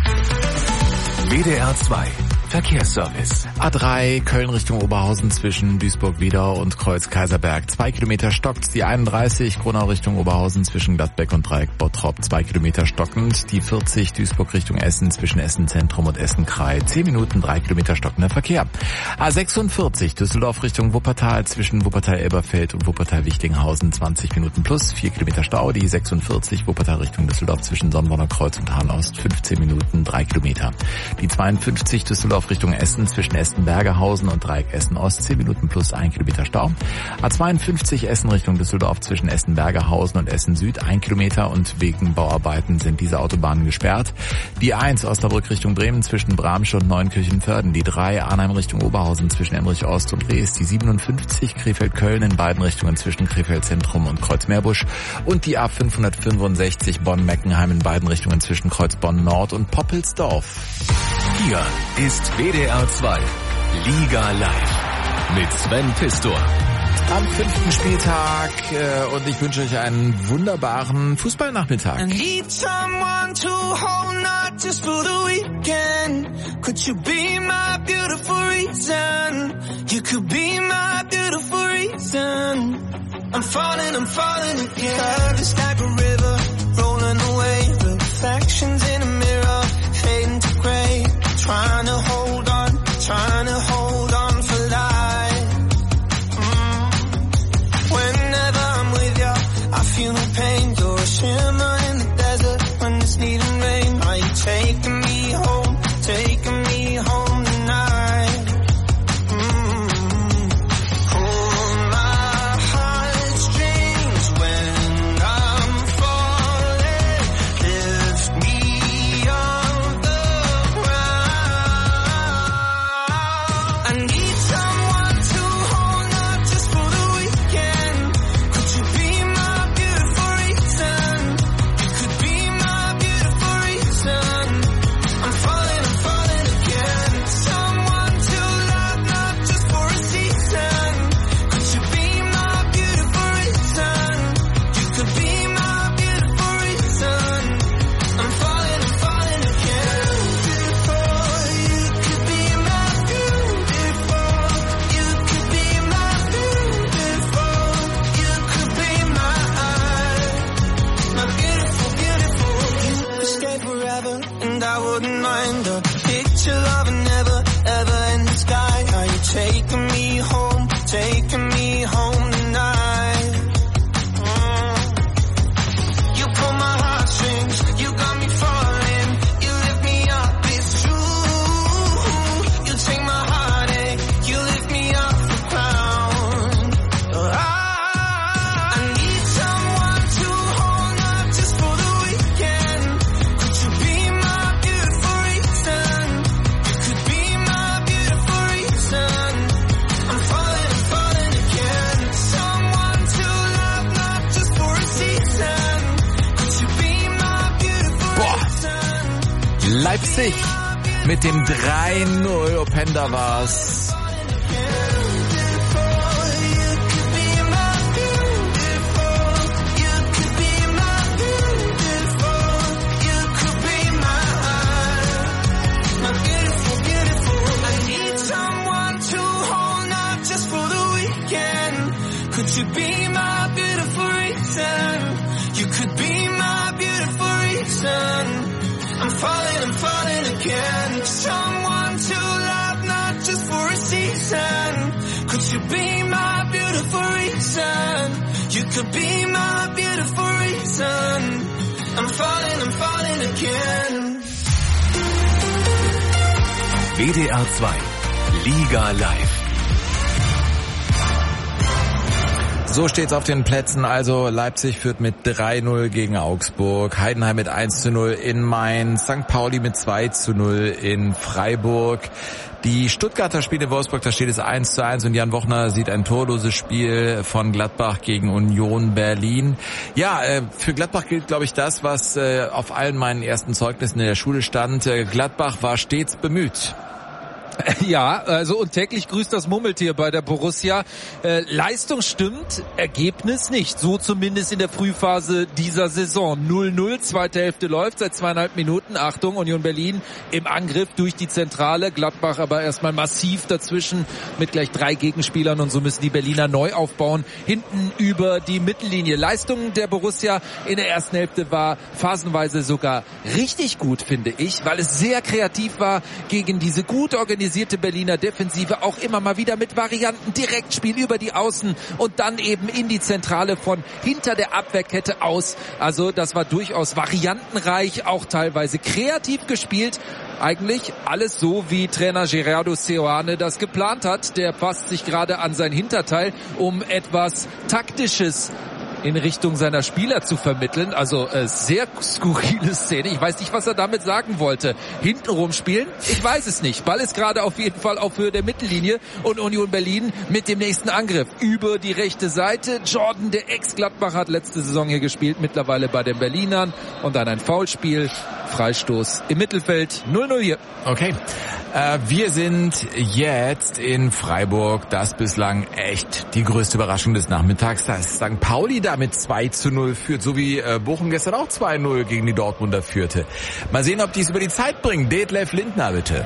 W D R zwei Verkehrsservice. A drei Köln Richtung Oberhausen zwischen Duisburg-Wiedau und Kreuz-Kaiserberg. Zwei Kilometer stockt. Die einunddreißig Gronau Richtung Oberhausen zwischen Gladbeck und Dreieck Bottrop. Zwei Kilometer stockend. Die vierzig Duisburg Richtung Essen zwischen Essen Zentrum und Essen Kraai. Zehn Minuten, drei Kilometer stockender Verkehr. A sechsundvierzig Düsseldorf Richtung Wuppertal zwischen Wuppertal-Elberfeld und Wuppertal-Wichtinghausen. zwanzig Minuten plus. Vier Kilometer Stau. Die sechsundvierzig Wuppertal Richtung Düsseldorf zwischen Sonnenborner Kreuz und Hahn-Ost. fünfzehn Minuten, drei Kilometer. Die zweiundfünfzig Düsseldorf Richtung Essen zwischen Essen-Bergerhausen und Dreieck Essen-Ost, zehn Minuten plus ein Kilometer Stau. A zweiundfünfzig Essen Richtung Düsseldorf zwischen Essen-Bergerhausen und Essen-Süd, ein Kilometer und wegen Bauarbeiten sind diese Autobahnen gesperrt. Die eins Osnabrück Richtung Bremen zwischen Bramsche und Neunkirchen-Förden, die drei Arnheim Richtung Oberhausen zwischen Emmerich-Ost und Rees, die siebenundfünfzig Krefeld-Köln in beiden Richtungen zwischen Krefeld-Zentrum und Kreuz-Meerbusch und die A fünfhundertfünfundsechzig Bonn-Meckenheim in beiden Richtungen zwischen Kreuz-Bonn-Nord und Poppelsdorf. Hier ist W D R zwei Liga Live mit Sven Pistor. Am fünften Spieltag äh, und ich wünsche euch einen wunderbaren Fußballnachmittag. I need someone to hold, not just for the weekend. Could you be my beautiful reason? You could be my beautiful reason. I'm falling, I'm falling again. Love is like a river, rolling away. Reflections in a mirror, fading to grey. Trying to hold on, trying to hold on for life. Mm. Whenever I'm with you, I feel no pain. You're a shimmer in the desert when it's needing rain. Are you taking me home, taking me home tonight? Mm. Pull my heartstrings when I'm falling. Leipzig mit dem drei null. Openda war's. Could you be my beautiful reason? You could be my beautiful reason. I'm falling, I'm falling again. Someone to love, not just for a season. Could you be my beautiful reason? You could be my beautiful reason. I'm falling, I'm falling again. W D R zwei Liga Live. So steht's auf den Plätzen. Also Leipzig führt mit drei null gegen Augsburg, Heidenheim mit eins zu null in Mainz, Sankt Pauli mit zwei zu null in Freiburg. Die Stuttgarter Spiele in Wolfsburg, da steht es eins zu eins und Jan Wochner sieht ein torloses Spiel von Gladbach gegen Union Berlin. Ja, für Gladbach gilt, glaube ich, das, was auf allen meinen ersten Zeugnissen in der Schule stand. Gladbach war stets bemüht. Ja, also und täglich grüßt das Murmeltier bei der Borussia. Äh, Leistung stimmt, Ergebnis nicht. So zumindest in der Frühphase dieser Saison. null null, zweite Hälfte läuft seit zweieinhalb Minuten. Achtung, Union Berlin im Angriff durch die Zentrale. Gladbach aber erstmal massiv dazwischen mit gleich drei Gegenspielern und so müssen die Berliner neu aufbauen. Hinten über die Mittellinie. Leistung der Borussia in der ersten Hälfte war phasenweise sogar richtig gut, finde ich, weil es sehr kreativ war gegen diese gut organisierte Berliner Defensive, auch immer mal wieder mit Varianten, Direktspiel über die Außen und dann eben in die Zentrale von hinter der Abwehrkette aus. Also das war durchaus variantenreich, auch teilweise kreativ gespielt. Eigentlich alles so, wie Trainer Gerardo Seoane das geplant hat. Der passt sich gerade an sein Hinterteil, um etwas Taktisches in Richtung seiner Spieler zu vermitteln. Also äh, sehr skurrile Szene. Ich weiß nicht, was er damit sagen wollte. Hintenrum spielen? Ich weiß es nicht. Ball ist gerade auf jeden Fall auf Höhe der Mittellinie und Union Berlin mit dem nächsten Angriff über die rechte Seite. Jordan, der Ex-Gladbacher, hat letzte Saison hier gespielt, mittlerweile bei den Berlinern. Und dann ein Foulspiel. Freistoß im Mittelfeld. null null hier. Okay. Äh, wir sind jetzt in Freiburg. Das bislang echt die größte Überraschung des Nachmittags. Da ist Sankt Pauli da mit zwei zu null führt, so wie äh, Bochum gestern auch zwei null gegen die Dortmunder führte. Mal sehen, ob die es über die Zeit bringen. Detlef Lindner, bitte.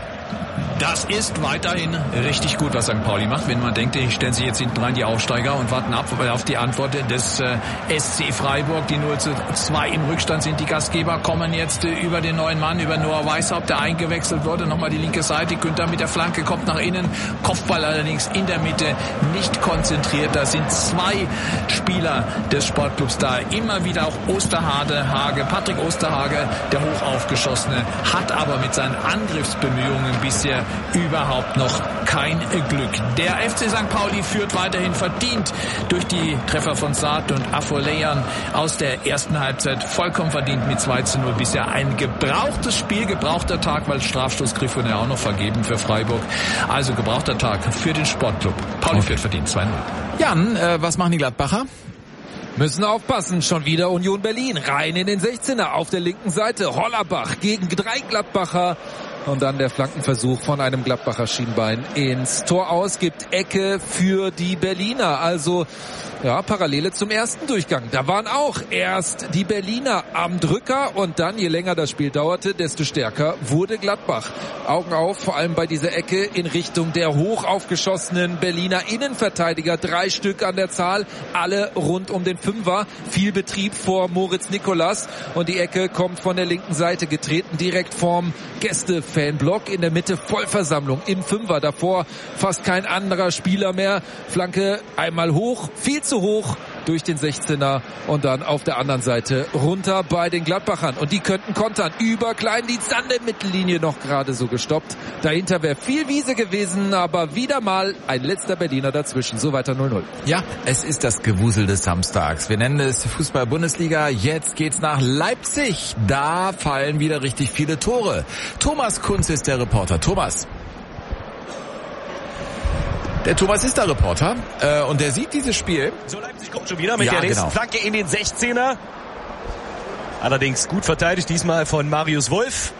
Das ist weiterhin richtig gut, was Sankt Pauli macht. Wenn man denkt, die stellen sich jetzt hinten rein, die Aufsteiger, und warten ab auf die Antwort des äh, S C Freiburg. Die null zu zwei im Rückstand sind die Gastgeber, kommen jetzt äh, über den neuen Mann, über Noah Weishaupt, der eingewechselt wurde. Nochmal die linke Seite. Günther mit der Flanke kommt nach innen. Kopfball allerdings in der Mitte nicht konzentriert. Da sind zwei Spieler des Sportclubs da. Immer wieder auch Osterhage, Hage, Patrick Osterhage, der Hochaufgeschossene, hat aber mit seinen Angriffsbemühungen bisher überhaupt noch kein Glück. Der F C Sankt Pauli führt weiterhin verdient durch die Treffer von Saad und Afoleian aus der ersten Halbzeit. Vollkommen verdient mit zwei zu null. Bisher ein gebrauchtes Spiel, gebrauchter Tag, weil Strafstoßgriff wurde ja auch noch vergeben für Freiburg. Also gebrauchter Tag für den Sportclub. Pauli okay. führt verdient zwei null. Jan, äh, was machen die Gladbacher? Müssen aufpassen, schon wieder Union Berlin, rein in den sechzehner auf der linken Seite. Hollerbach gegen drei Gladbacher. Und dann der Flankenversuch von einem Gladbacher Schienbein ins Tor aus, gibt Ecke für die Berliner. Also ja, Parallele zum ersten Durchgang. Da waren auch erst die Berliner am Drücker und dann, je länger das Spiel dauerte, desto stärker wurde Gladbach. Augen auf, vor allem bei dieser Ecke in Richtung der hoch aufgeschossenen Berliner Innenverteidiger. Drei Stück an der Zahl, alle rund um den Fünfer. Viel Betrieb vor Moritz Nikolas und die Ecke kommt von der linken Seite getreten, direkt vorm Gäste-Fanblock. In der Mitte Vollversammlung im Fünfer. Davor fast kein anderer Spieler mehr. Flanke einmal hoch, viel zu hoch durch den sechzehner und dann auf der anderen Seite runter bei den Gladbachern. Und die könnten kontern. Über Kleindienst an der Mittellinie noch gerade so gestoppt. Dahinter wäre viel Wiese gewesen, aber wieder mal ein letzter Berliner dazwischen. So weiter null null. Ja, es ist das Gewusel des Samstags. Wir nennen es Fußball-Bundesliga. Jetzt geht's nach Leipzig. Da fallen wieder richtig viele Tore. Thomas Kunz ist der Reporter. Thomas. Der Thomas ist der Reporter äh, und der sieht dieses Spiel. So, Leipzig kommt schon wieder mit ja, der nächsten genau. Flanke in den sechzehner. Allerdings gut verteidigt, diesmal von Marius Wolf.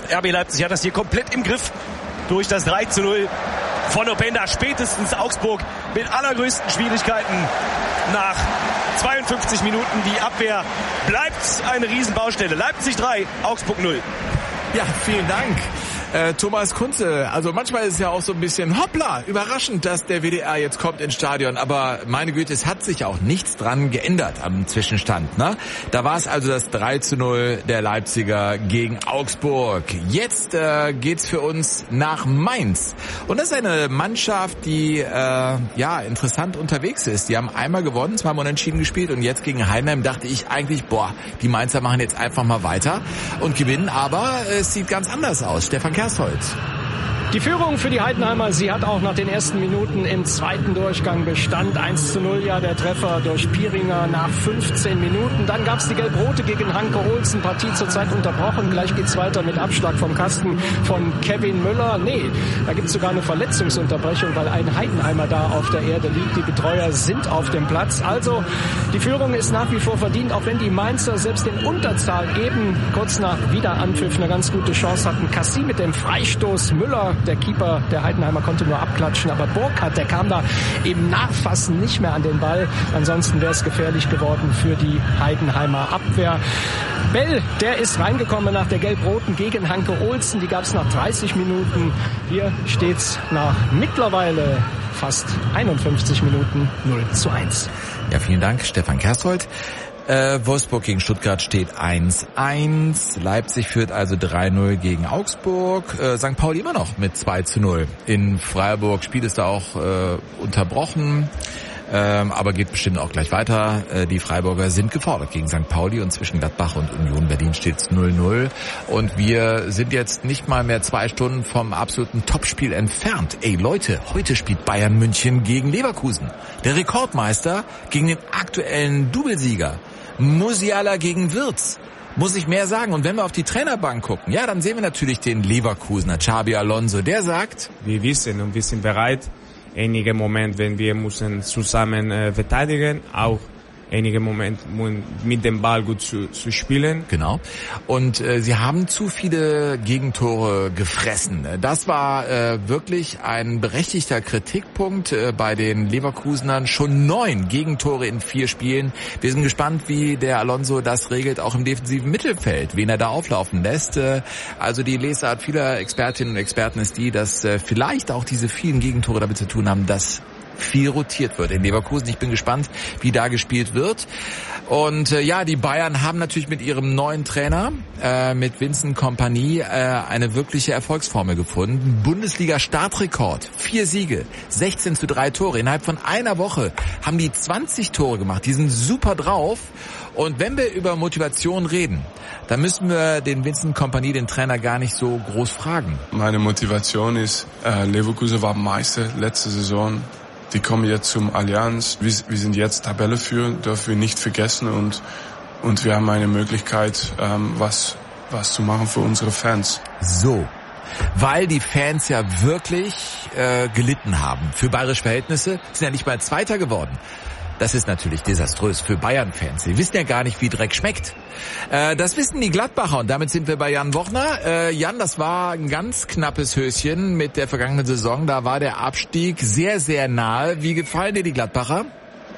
R B Leipzig hat das hier komplett im Griff durch das drei zu null von Openda. Spätestens Augsburg mit allergrößten Schwierigkeiten nach zweiundfünfzig Minuten. Die Abwehr bleibt eine Riesenbaustelle. Leipzig drei, Augsburg null. Ja, vielen Dank. Äh, Thomas Kunze, also manchmal ist es ja auch so ein bisschen hoppla, überraschend, dass der W D R jetzt kommt ins Stadion, aber meine Güte, es hat sich auch nichts dran geändert am Zwischenstand, ne? Da war es also das drei zu null der Leipziger gegen Augsburg. Jetzt äh, geht's für uns nach Mainz. Und das ist eine Mannschaft, die äh, ja interessant unterwegs ist. Die haben einmal gewonnen, zweimal unentschieden gespielt und jetzt gegen Heidenheim dachte ich eigentlich, boah, die Mainzer machen jetzt einfach mal weiter und gewinnen, aber es sieht ganz anders aus. Stefan Kerstholz. Die Führung für die Heidenheimer, sie hat auch nach den ersten Minuten im zweiten Durchgang Bestand. eins zu null, ja, der Treffer durch Pieringer nach fünfzehn Minuten. Dann gab es die Gelb-Rote gegen Hanke Olsen, Partie zurzeit unterbrochen. Gleich geht's weiter mit Abschlag vom Kasten von Kevin Müller. Nee, da gibt's sogar eine Verletzungsunterbrechung, weil ein Heidenheimer da auf der Erde liegt. Die Betreuer sind auf dem Platz. Also, die Führung ist nach wie vor verdient, auch wenn die Mainzer selbst in Unterzahl eben kurz nach Wiederanpfiff eine ganz gute Chance hatten. Cassie mit dem Freistoß, Müller, der Keeper der Heidenheimer, konnte nur abklatschen, aber Burkhardt, der kam da im Nachfassen nicht mehr an den Ball. Ansonsten wäre es gefährlich geworden für die Heidenheimer Abwehr. Bell, der ist reingekommen nach der Gelb-Roten gegen Hanke Olsen. Die gab es nach dreißig Minuten. Hier steht's nach mittlerweile fast einundfünfzig Minuten null zu eins. Ja, vielen Dank, Stefan Kersthold. Äh, Wolfsburg gegen Stuttgart steht eins eins. Leipzig führt also drei null gegen Augsburg. Äh, Sankt Pauli immer noch mit zwei zu null. In Freiburg Spiel ist da auch äh, unterbrochen. Ähm, aber geht bestimmt auch gleich weiter. Äh, die Freiburger sind gefordert gegen Sankt Pauli und zwischen Gladbach und Union Berlin steht es null null. Und wir sind jetzt nicht mal mehr zwei Stunden vom absoluten Topspiel entfernt. Ey Leute, heute spielt Bayern München gegen Leverkusen. Der Rekordmeister gegen den aktuellen Doublesieger. Musiala gegen Wirtz. Muss ich mehr sagen. Und wenn wir auf die Trainerbank gucken, ja, dann sehen wir natürlich den Leverkusener Xabi Alonso. Der sagt, wir wissen und wir sind bereit, einige Momente, wenn wir müssen zusammen äh, verteidigen, auch einige Momente mit dem Ball gut zu, zu spielen. Genau. Und äh, sie haben zu viele Gegentore gefressen. Das war äh, wirklich ein berechtigter Kritikpunkt äh, bei den Leverkusenern. Schon neun Gegentore in vier Spielen. Wir sind gespannt, wie der Alonso das regelt, auch im defensiven Mittelfeld, wen er da auflaufen lässt. Äh, also die Lesart vieler Expertinnen und Experten ist die, dass äh, vielleicht auch diese vielen Gegentore damit zu tun haben, dass viel rotiert wird in Leverkusen. Ich bin gespannt, wie da gespielt wird. Und äh, ja, die Bayern haben natürlich mit ihrem neuen Trainer, äh, mit Vincent Kompany, äh, eine wirkliche Erfolgsformel gefunden. Bundesliga-Startrekord, vier Siege, sechzehn zu drei Tore. Innerhalb von einer Woche haben die zwanzig Tore gemacht. Die sind super drauf. Und wenn wir über Motivation reden, dann müssen wir den Vincent Kompany, den Trainer, gar nicht so groß fragen. Meine Motivation ist, äh, Leverkusen war Meister letzte Saison. Die kommen jetzt zum Allianz. Wir, wir sind jetzt Tabellenführer, dürfen wir nicht vergessen. Und, und wir haben eine Möglichkeit, ähm, was, was zu machen für unsere Fans. So. Weil die Fans ja wirklich äh, gelitten haben. Für bayerische Verhältnisse sind ja nicht mal Zweiter geworden. Das ist natürlich desaströs für Bayern-Fans. Sie wissen ja gar nicht, wie Dreck schmeckt. Äh, das wissen die Gladbacher und damit sind wir bei Jan Wochner. Äh, Jan, das war ein ganz knappes Höschen mit der vergangenen Saison. Da war der Abstieg sehr, sehr nahe. Wie gefallen dir die Gladbacher?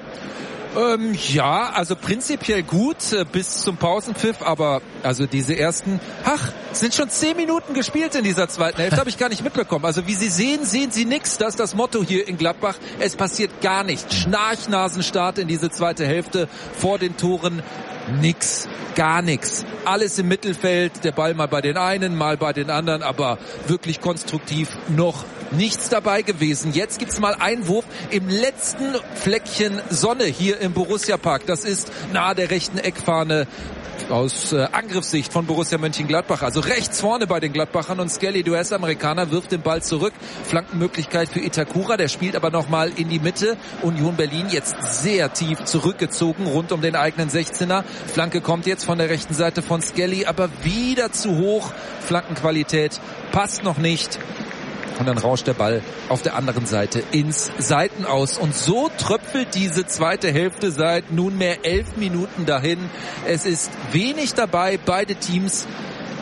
Ähm, ja, also prinzipiell gut äh, bis zum Pausenpfiff, aber also diese ersten, ach, sind schon zehn Minuten gespielt in dieser zweiten Hälfte, habe ich gar nicht mitbekommen. Also wie Sie sehen, sehen Sie nichts. Das ist das Motto hier in Gladbach. Es passiert gar nichts. Schnarchnasenstart in diese zweite Hälfte vor den Toren. Nix, gar nichts. Alles im Mittelfeld, der Ball mal bei den einen, mal bei den anderen, aber wirklich konstruktiv noch nichts dabei gewesen. Jetzt gibt's mal Einwurf im letzten Fleckchen Sonne hier im Borussia-Park. Das ist nahe der rechten Eckfahne aus äh, Angriffssicht von Borussia Mönchengladbach. Also rechts vorne bei den Gladbachern und Skelly, der U S-Amerikaner, wirft den Ball zurück. Flankenmöglichkeit für Itakura, der spielt aber nochmal in die Mitte. Union Berlin jetzt sehr tief zurückgezogen, rund um den eigenen sechzehner. Flanke kommt jetzt von der rechten Seite von Skelly, aber wieder zu hoch. Flankenqualität passt noch nicht. Und dann rauscht der Ball auf der anderen Seite ins Seitenaus. Und so tröpfelt diese zweite Hälfte seit nunmehr elf Minuten dahin. Es ist wenig dabei. Beide Teams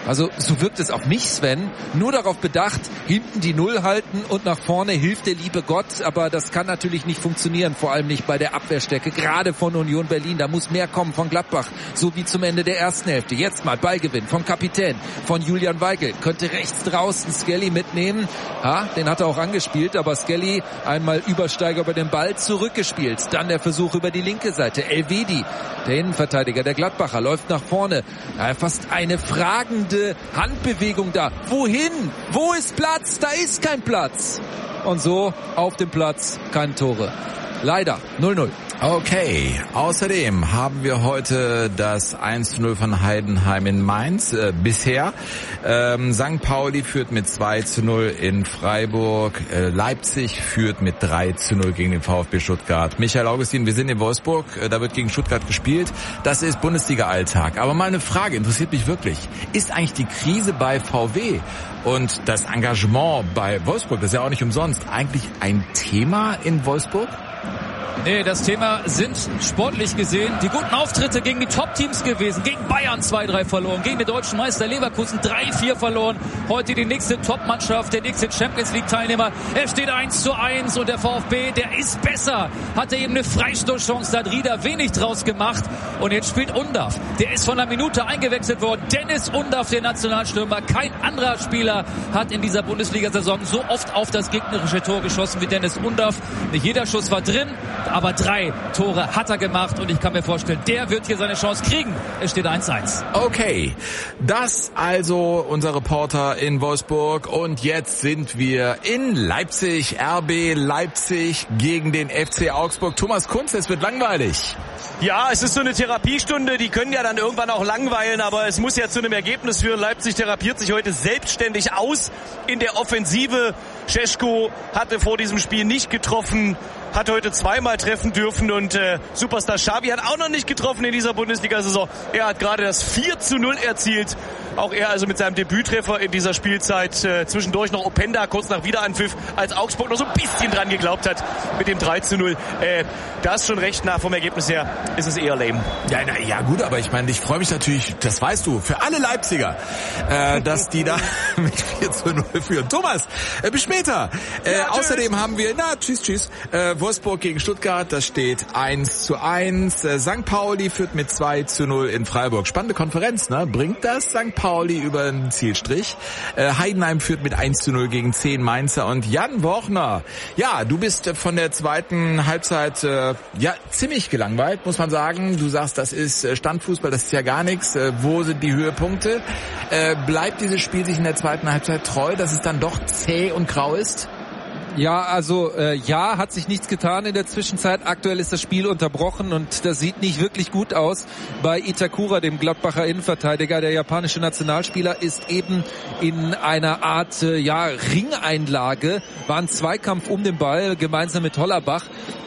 Also so wirkt es auf mich, Sven, nur darauf bedacht, hinten die Null halten und nach vorne hilft der liebe Gott, aber das kann natürlich nicht funktionieren, vor allem nicht bei der Abwehrstärke, gerade von Union Berlin, da muss mehr kommen von Gladbach, so wie zum Ende der ersten Hälfte. Jetzt mal Ballgewinn vom Kapitän, von Julian Weigl, könnte rechts draußen Skelly mitnehmen, ja, den hat er auch angespielt, aber Skelly einmal Übersteiger über den Ball zurückgespielt, dann der Versuch über die linke Seite, Elvedi, der Innenverteidiger der Gladbacher, läuft nach vorne, ja, fast eine fragende Handbewegung da. Wohin? Wo ist Platz? Da ist kein Platz. Und so auf dem Platz keine Tore. Leider null null. Okay, außerdem haben wir heute das eins zu null von Heidenheim in Mainz äh, bisher. Ähm, Sankt Pauli führt mit zwei zu null in Freiburg. Äh, Leipzig führt mit drei zu null gegen den VfB Stuttgart. Michael Augustin, wir sind in Wolfsburg, äh, da wird gegen Stuttgart gespielt. Das ist Bundesliga-Alltag. Aber mal eine Frage, interessiert mich wirklich. Ist eigentlich die Krise bei V W und das Engagement bei Wolfsburg, das ist ja auch nicht umsonst, eigentlich ein Thema in Wolfsburg? Nee, das Thema sind sportlich gesehen die guten Auftritte gegen die Top-Teams gewesen. Gegen Bayern zwei drei verloren, gegen den deutschen Meister Leverkusen drei vier verloren. Heute die nächste Top-Mannschaft, der nächste Champions-League-Teilnehmer. Es steht eins zu eins und der VfB, der ist besser. Hatte eben eine Freistoßchance, da hat Rieder wenig draus gemacht. Und jetzt spielt Undav. Der ist von einer Minute eingewechselt worden. Dennis Undav, der Nationalstürmer. Kein anderer Spieler hat in dieser Bundesliga-Saison so oft auf das gegnerische Tor geschossen wie Dennis Undav. Nicht jeder Schuss war drin, aber drei Tore hat er gemacht und ich kann mir vorstellen, der wird hier seine Chance kriegen. Es steht eins eins. Okay, das also unser Reporter in Wolfsburg und jetzt sind wir in Leipzig. R B Leipzig gegen den F C Augsburg. Thomas Kunz, es wird langweilig. Ja, es ist so eine Therapiestunde, die können ja dann irgendwann auch langweilen, aber es muss ja zu einem Ergebnis führen. Leipzig therapiert sich heute selbstständig aus in der Offensive. Šeško hatte vor diesem Spiel nicht getroffen, hat heute zweimal treffen dürfen und äh, Superstar Xavi hat auch noch nicht getroffen in dieser Bundesliga-Saison. Er hat gerade das vier zu null erzielt. Auch er also mit seinem Debüttreffer in dieser Spielzeit. Äh, zwischendurch noch Openda kurz nach Wiederanpfiff, als Augsburg noch so ein bisschen dran geglaubt hat mit dem drei zu null. Äh, da ist schon recht nah vom Ergebnis her, ist es eher lame. Ja, na, ja gut, aber ich meine, ich freue mich natürlich, das weißt du, für alle Leipziger, äh, dass die da mit vier zu null führen. Thomas, äh, bis später. Äh, ja, außerdem haben wir, na, tschüss, tschüss, äh, Wolfsburg gegen Stuttgart, das steht eins zu eins. Äh, Sankt Pauli führt mit zwei zu null in Freiburg. Spannende Konferenz, ne? Bringt das Sankt Pauli über den Zielstrich? Äh, Heidenheim führt mit eins zu null gegen zehn Mainzer und Jan Wochner. Ja, du bist von der zweiten Halbzeit äh, ja ziemlich gelangweilt, muss man sagen. Du sagst, das ist äh, Standfußball, das ist ja gar nichts. Äh, wo sind die Höhepunkte? Äh, bleibt dieses Spiel sich in der zweiten Halbzeit treu, dass es dann doch zäh und grau ist? Ja, also äh, ja, hat sich nichts getan in der Zwischenzeit. Aktuell ist das Spiel unterbrochen und das sieht nicht wirklich gut aus. Bei Itakura, dem Gladbacher Innenverteidiger, der japanische Nationalspieler, ist eben in einer Art äh, ja Ringeinlage, war ein Zweikampf um den Ball, gemeinsam mit Hollerbach.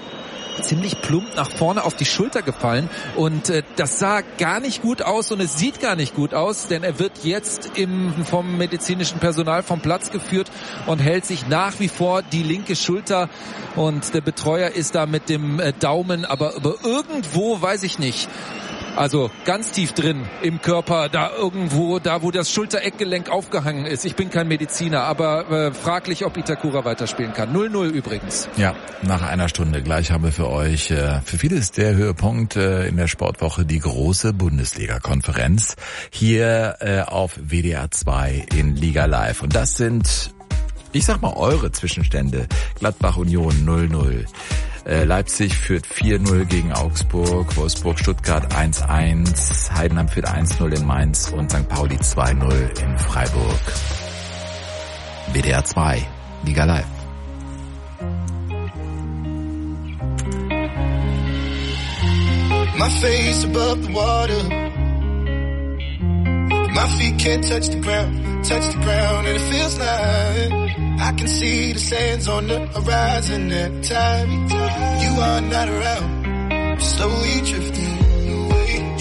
Ziemlich plump nach vorne auf die Schulter gefallen und äh, das sah gar nicht gut aus und es sieht gar nicht gut aus, denn er wird jetzt im, vom medizinischen Personal vom Platz geführt und hält sich nach wie vor die linke Schulter und der Betreuer ist da mit dem äh, Daumen, aber, aber irgendwo, weiß ich nicht, also ganz tief drin im Körper, da irgendwo, da wo das Schultereckgelenk aufgehangen ist. Ich bin kein Mediziner, aber äh, fraglich, ob Itakura weiterspielen kann. null null übrigens. Ja, nach einer Stunde gleich haben wir für euch, äh, für viele ist der Höhepunkt äh, in der Sportwoche die große Bundesliga-Konferenz hier äh, auf W D R zwei in Liga Live. Und das sind, ich sag mal, eure Zwischenstände. Gladbach Union null null. Leipzig führt vier null gegen Augsburg, Wolfsburg Stuttgart eins eins, Heidenheim führt eins null in Mainz und Sankt Pauli zwei null in Freiburg. W D R zwei, Liga Live. My face above the water. My feet can't touch the ground, touch the ground, and it feels like I can see the sands on the horizon at time. You are not around, slowly drifting away.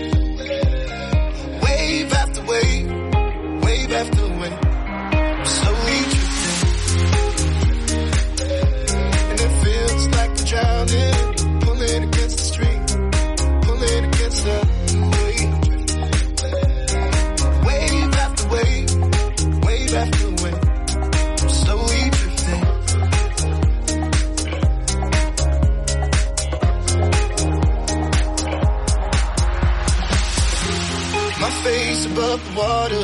Wave after wave, wave after wave, slowly drifting. And it feels like I'm drowning, pulling against the stream, pulling against the wave. Wave after face above the water.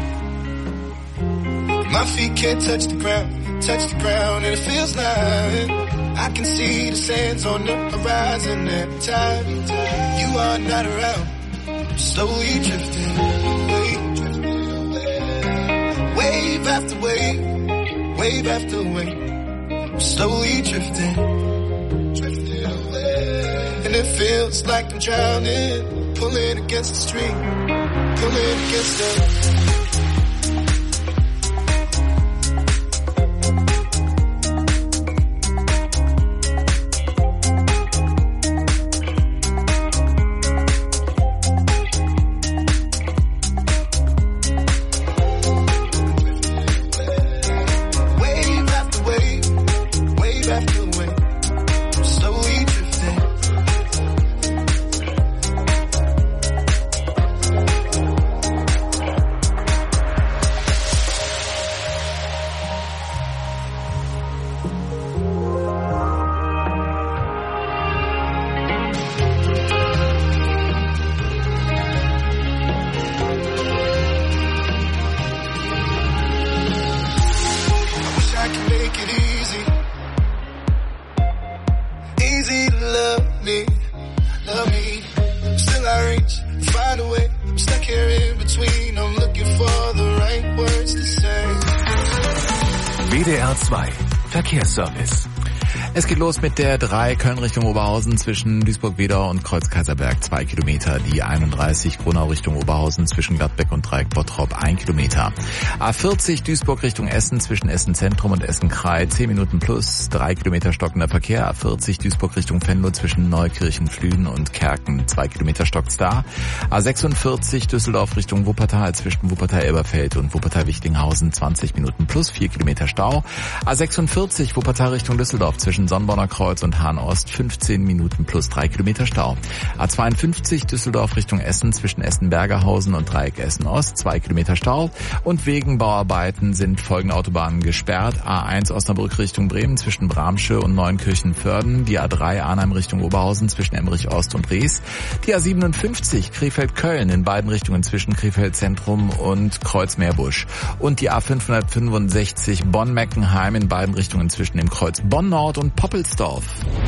My feet can't touch the ground, touch the ground, and it feels like I can see the sands on the horizon every time you are not around. I'm slowly drifting away, drifting away. Wave after wave, wave after wave. I'm slowly drifting, drifting away. And it feels like I'm drowning, pulling against the stream, pulling against the... W D R zwei Verkehrsservice. Es geht los mit der drei Köln Richtung Oberhausen zwischen Duisburg-Wedau und Kreuz-Kaiserberg zwei Kilometer. Die einunddreißig Gronau Richtung Oberhausen zwischen Gladbeck und Dreieck-Bottrop ein Kilometer. A vierzig Duisburg Richtung Essen zwischen Essen Zentrum und Essen-Kraai zehn Minuten plus, drei Kilometer stockender Verkehr. A vierzig Duisburg Richtung Venlo zwischen Neukirchen, Flühen und Kerken zwei Kilometer stockt's da. A sechsundvierzig Düsseldorf Richtung Wuppertal zwischen Wuppertal-Elberfeld und Wuppertal-Wichtinghausen zwanzig Minuten plus, vier Kilometer Stau. A sechsundvierzig Wuppertal Richtung Düsseldorf zwischen Sonnborner Kreuz und Hahn-Ost fünfzehn Minuten plus drei Kilometer Stau. A zweiundfünfzig Düsseldorf Richtung Essen zwischen Essen-Bergerhausen und Dreieck Essen-Ost zwei Kilometer Stau. Und wegen Bauarbeiten sind folgende Autobahnen gesperrt. A eins Osnabrück Richtung Bremen zwischen Bramsche und Neunkirchen-Vörden. Die A drei Arnhem Richtung Oberhausen zwischen Emmerich Ost und Rees. Die A siebenundfünfzig Krefeld-Köln in beiden Richtungen zwischen Krefeld Zentrum und Kreuz-Meerbusch. Und die A fünfhundertfünfundsechzig Bonn-Meckenheim in beiden Richtungen zwischen dem Kreuz Bonn-Nord und Poppelsdorf.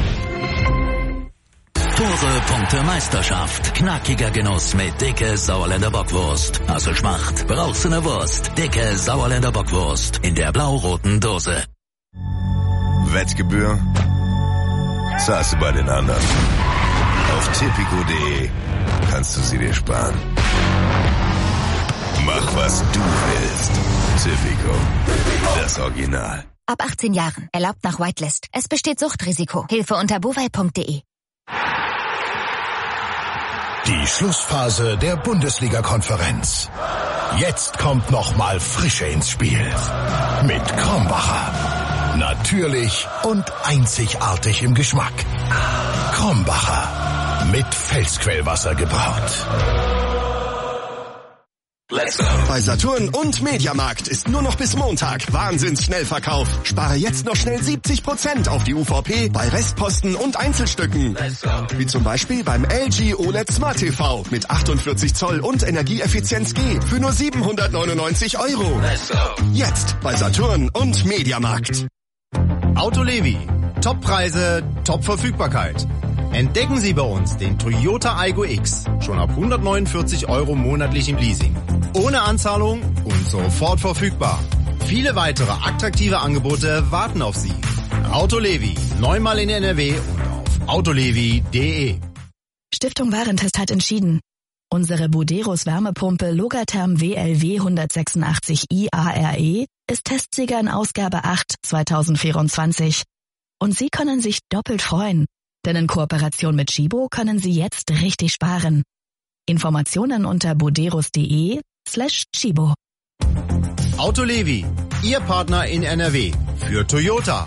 Tore, Punkte, Meisterschaft. Knackiger Genuss mit dicke Sauerländer Bockwurst. Also Schmacht. Brauchst du eine Wurst? Dicke Sauerländer Bockwurst. In der blau-roten Dose. Wettgebühr? Zahlst du bei den anderen. Auf tipico punkt de kannst du sie dir sparen. Mach, was du willst. Tipico. Das Original. Ab achtzehn Jahren. Erlaubt nach Whitelist. Es besteht Suchtrisiko. Hilfe unter bovai punkt de. Die Schlussphase der Bundesliga-Konferenz. Jetzt kommt noch mal Frische ins Spiel. Mit Krombacher. Natürlich und einzigartig im Geschmack. Krombacher. Mit Felsquellwasser gebraut. Let's go. Bei Saturn und Mediamarkt ist nur noch bis Montag Wahnsinns-Schnellverkauf. Spare jetzt noch schnell siebzig Prozent auf die U V P bei Restposten und Einzelstücken. Let's go. Wie zum Beispiel beim L G O L E D Smart T V mit achtundvierzig Zoll und Energieeffizienz G für nur siebenhundertneunundneunzig Euro. Let's go. Jetzt bei Saturn und Mediamarkt. Autolevi. Top-Preise, Top-Verfügbarkeit. Entdecken Sie bei uns den Toyota Aygo X. Schon ab hundertneunundvierzig Euro monatlich im Leasing. Ohne Anzahlung und sofort verfügbar. Viele weitere attraktive Angebote warten auf Sie. Autolevi. Neunmal in N R W und auf autolevi punkt de. Stiftung Warentest hat entschieden. Unsere Buderus Wärmepumpe Logatherm W L W hundertsechsundachtzig I A R E ist Testsieger in Ausgabe acht zweitausendvierundzwanzig. Und Sie können sich doppelt freuen. Denn in Kooperation mit Schibo können Sie jetzt richtig sparen. Informationen unter buderus.de slash Schibo. Autolevi, Ihr Partner in N R W. Für Toyota.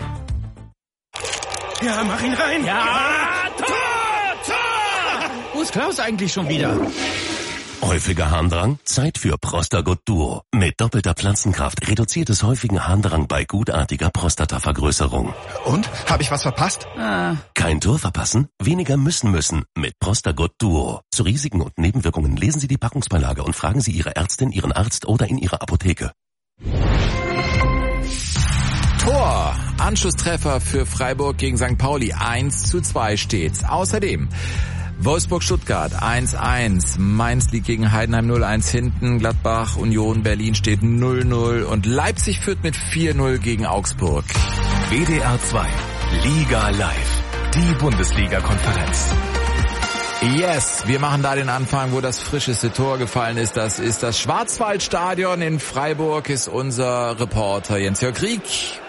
Ja, mach ihn rein. Ja, ja Tor, Tor! Wo ist Klaus eigentlich schon wieder? Häufiger Harndrang? Zeit für Prostagut Duo. Mit doppelter Pflanzenkraft reduziert es häufigen Harndrang bei gutartiger Prostatavergrößerung. Und? Habe ich was verpasst? Ah. Kein Tor verpassen? Weniger müssen müssen mit Prostagut Duo. Zu Risiken und Nebenwirkungen lesen Sie die Packungsbeilage und fragen Sie Ihre Ärztin, Ihren Arzt oder in Ihrer Apotheke. Tor. Anschlusstreffer für Freiburg gegen Sankt Pauli. eins zu zwei steht's. Außerdem Wolfsburg-Stuttgart eins eins. Mainz liegt gegen Heidenheim null eins hinten. Gladbach, Union Berlin steht null null. Und Leipzig führt mit vier null gegen Augsburg. W D R zwei. Liga Live. Die Bundesliga-Konferenz. Yes, wir machen da den Anfang, wo das frischeste Tor gefallen ist. Das ist das Schwarzwaldstadion in Freiburg, ist unser Reporter Jens-Jörg Krieg.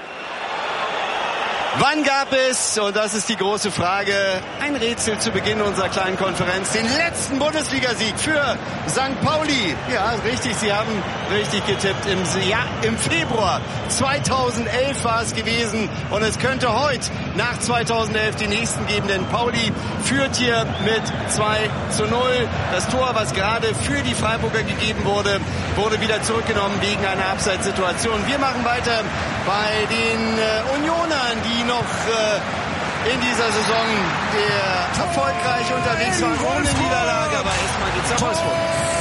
Wann gab es, und das ist die große Frage, ein Rätsel zu Beginn unserer kleinen Konferenz, den letzten Bundesligasieg für Sankt Pauli? Ja, richtig, Sie haben richtig getippt. Im, ja, im Februar zweitausendelf war es gewesen und es könnte heute nach zweitausendelf die nächsten geben, denn Pauli führt hier mit zwei zu null. Das Tor, was gerade für die Freiburger gegeben wurde, wurde wieder zurückgenommen wegen einer Abseitssituation. Wir machen weiter bei den äh, Unionern, die noch äh, in dieser Saison der erfolgreich unterwegs waren, ohne Niederlage. Aber erstmal geht's nach Wolfsburg.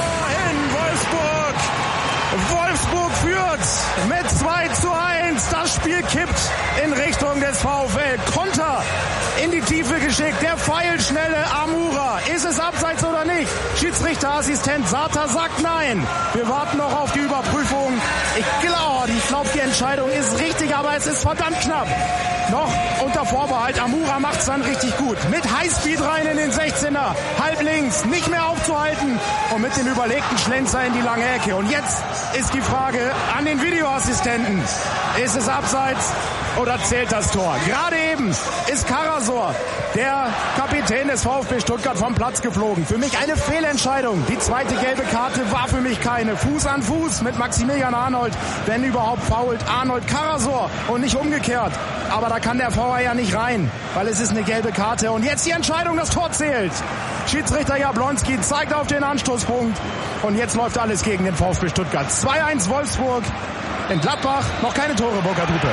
In Wolfsburg. Wolfsburg führt mit zwei zu eins. Das Spiel kippt in Richtung des VfL. Konter in die Tiefe geschickt. Der pfeilschnelle Amura. Ist es abseits oder nicht? Schiedsrichterassistent Sata sagt nein. Wir warten noch auf die Überprüfung. Ich glaube, ich glaube, die Entscheidung ist richtig, aber es ist verdammt knapp. Noch unter Vorbehalt. Amura macht's dann richtig gut. Mit Highspeed rein in den sechzehner. Halb links. Nicht mehr aufzuhalten. Und mit dem überlegten Schlenzer in die lange Ecke. Und jetzt ist die Frage an den Videoassistenten. Ist es abseits oder zählt das Tor? Gerade eben ist Karasor, der Kapitän des VfB Stuttgart, vom Platz geflogen. Für mich eine Fehlentscheidung. Die zweite gelbe Karte war für mich keine. Fuß an Fuß mit Maximilian Arnold. Wenn überhaupt foult Arnold Karasor und nicht umgekehrt. Aber da kann der V A R ja nicht rein, weil es ist eine gelbe Karte. Und jetzt die Entscheidung, das Tor zählt. Schiedsrichter Jablonski zeigt auf den Anstoßpunkt. Und jetzt läuft alles gegen den VfB Stuttgart. zwei eins Wolfsburg. In Gladbach noch keine Tore, Burkhard Hupe.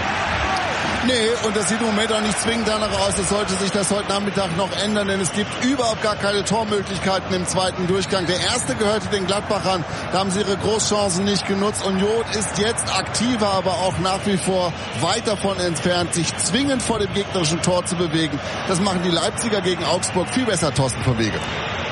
Nee, und das sieht im Moment auch nicht zwingend danach aus, als sollte sich das heute Nachmittag noch ändern, denn es gibt überhaupt gar keine Tormöglichkeiten im zweiten Durchgang. Der erste gehörte den Gladbachern, da haben sie ihre Großchancen nicht genutzt. Union ist jetzt aktiver, aber auch nach wie vor weit davon entfernt, sich zwingend vor dem gegnerischen Tor zu bewegen. Das machen die Leipziger gegen Augsburg viel besser, Thorsten von Wege.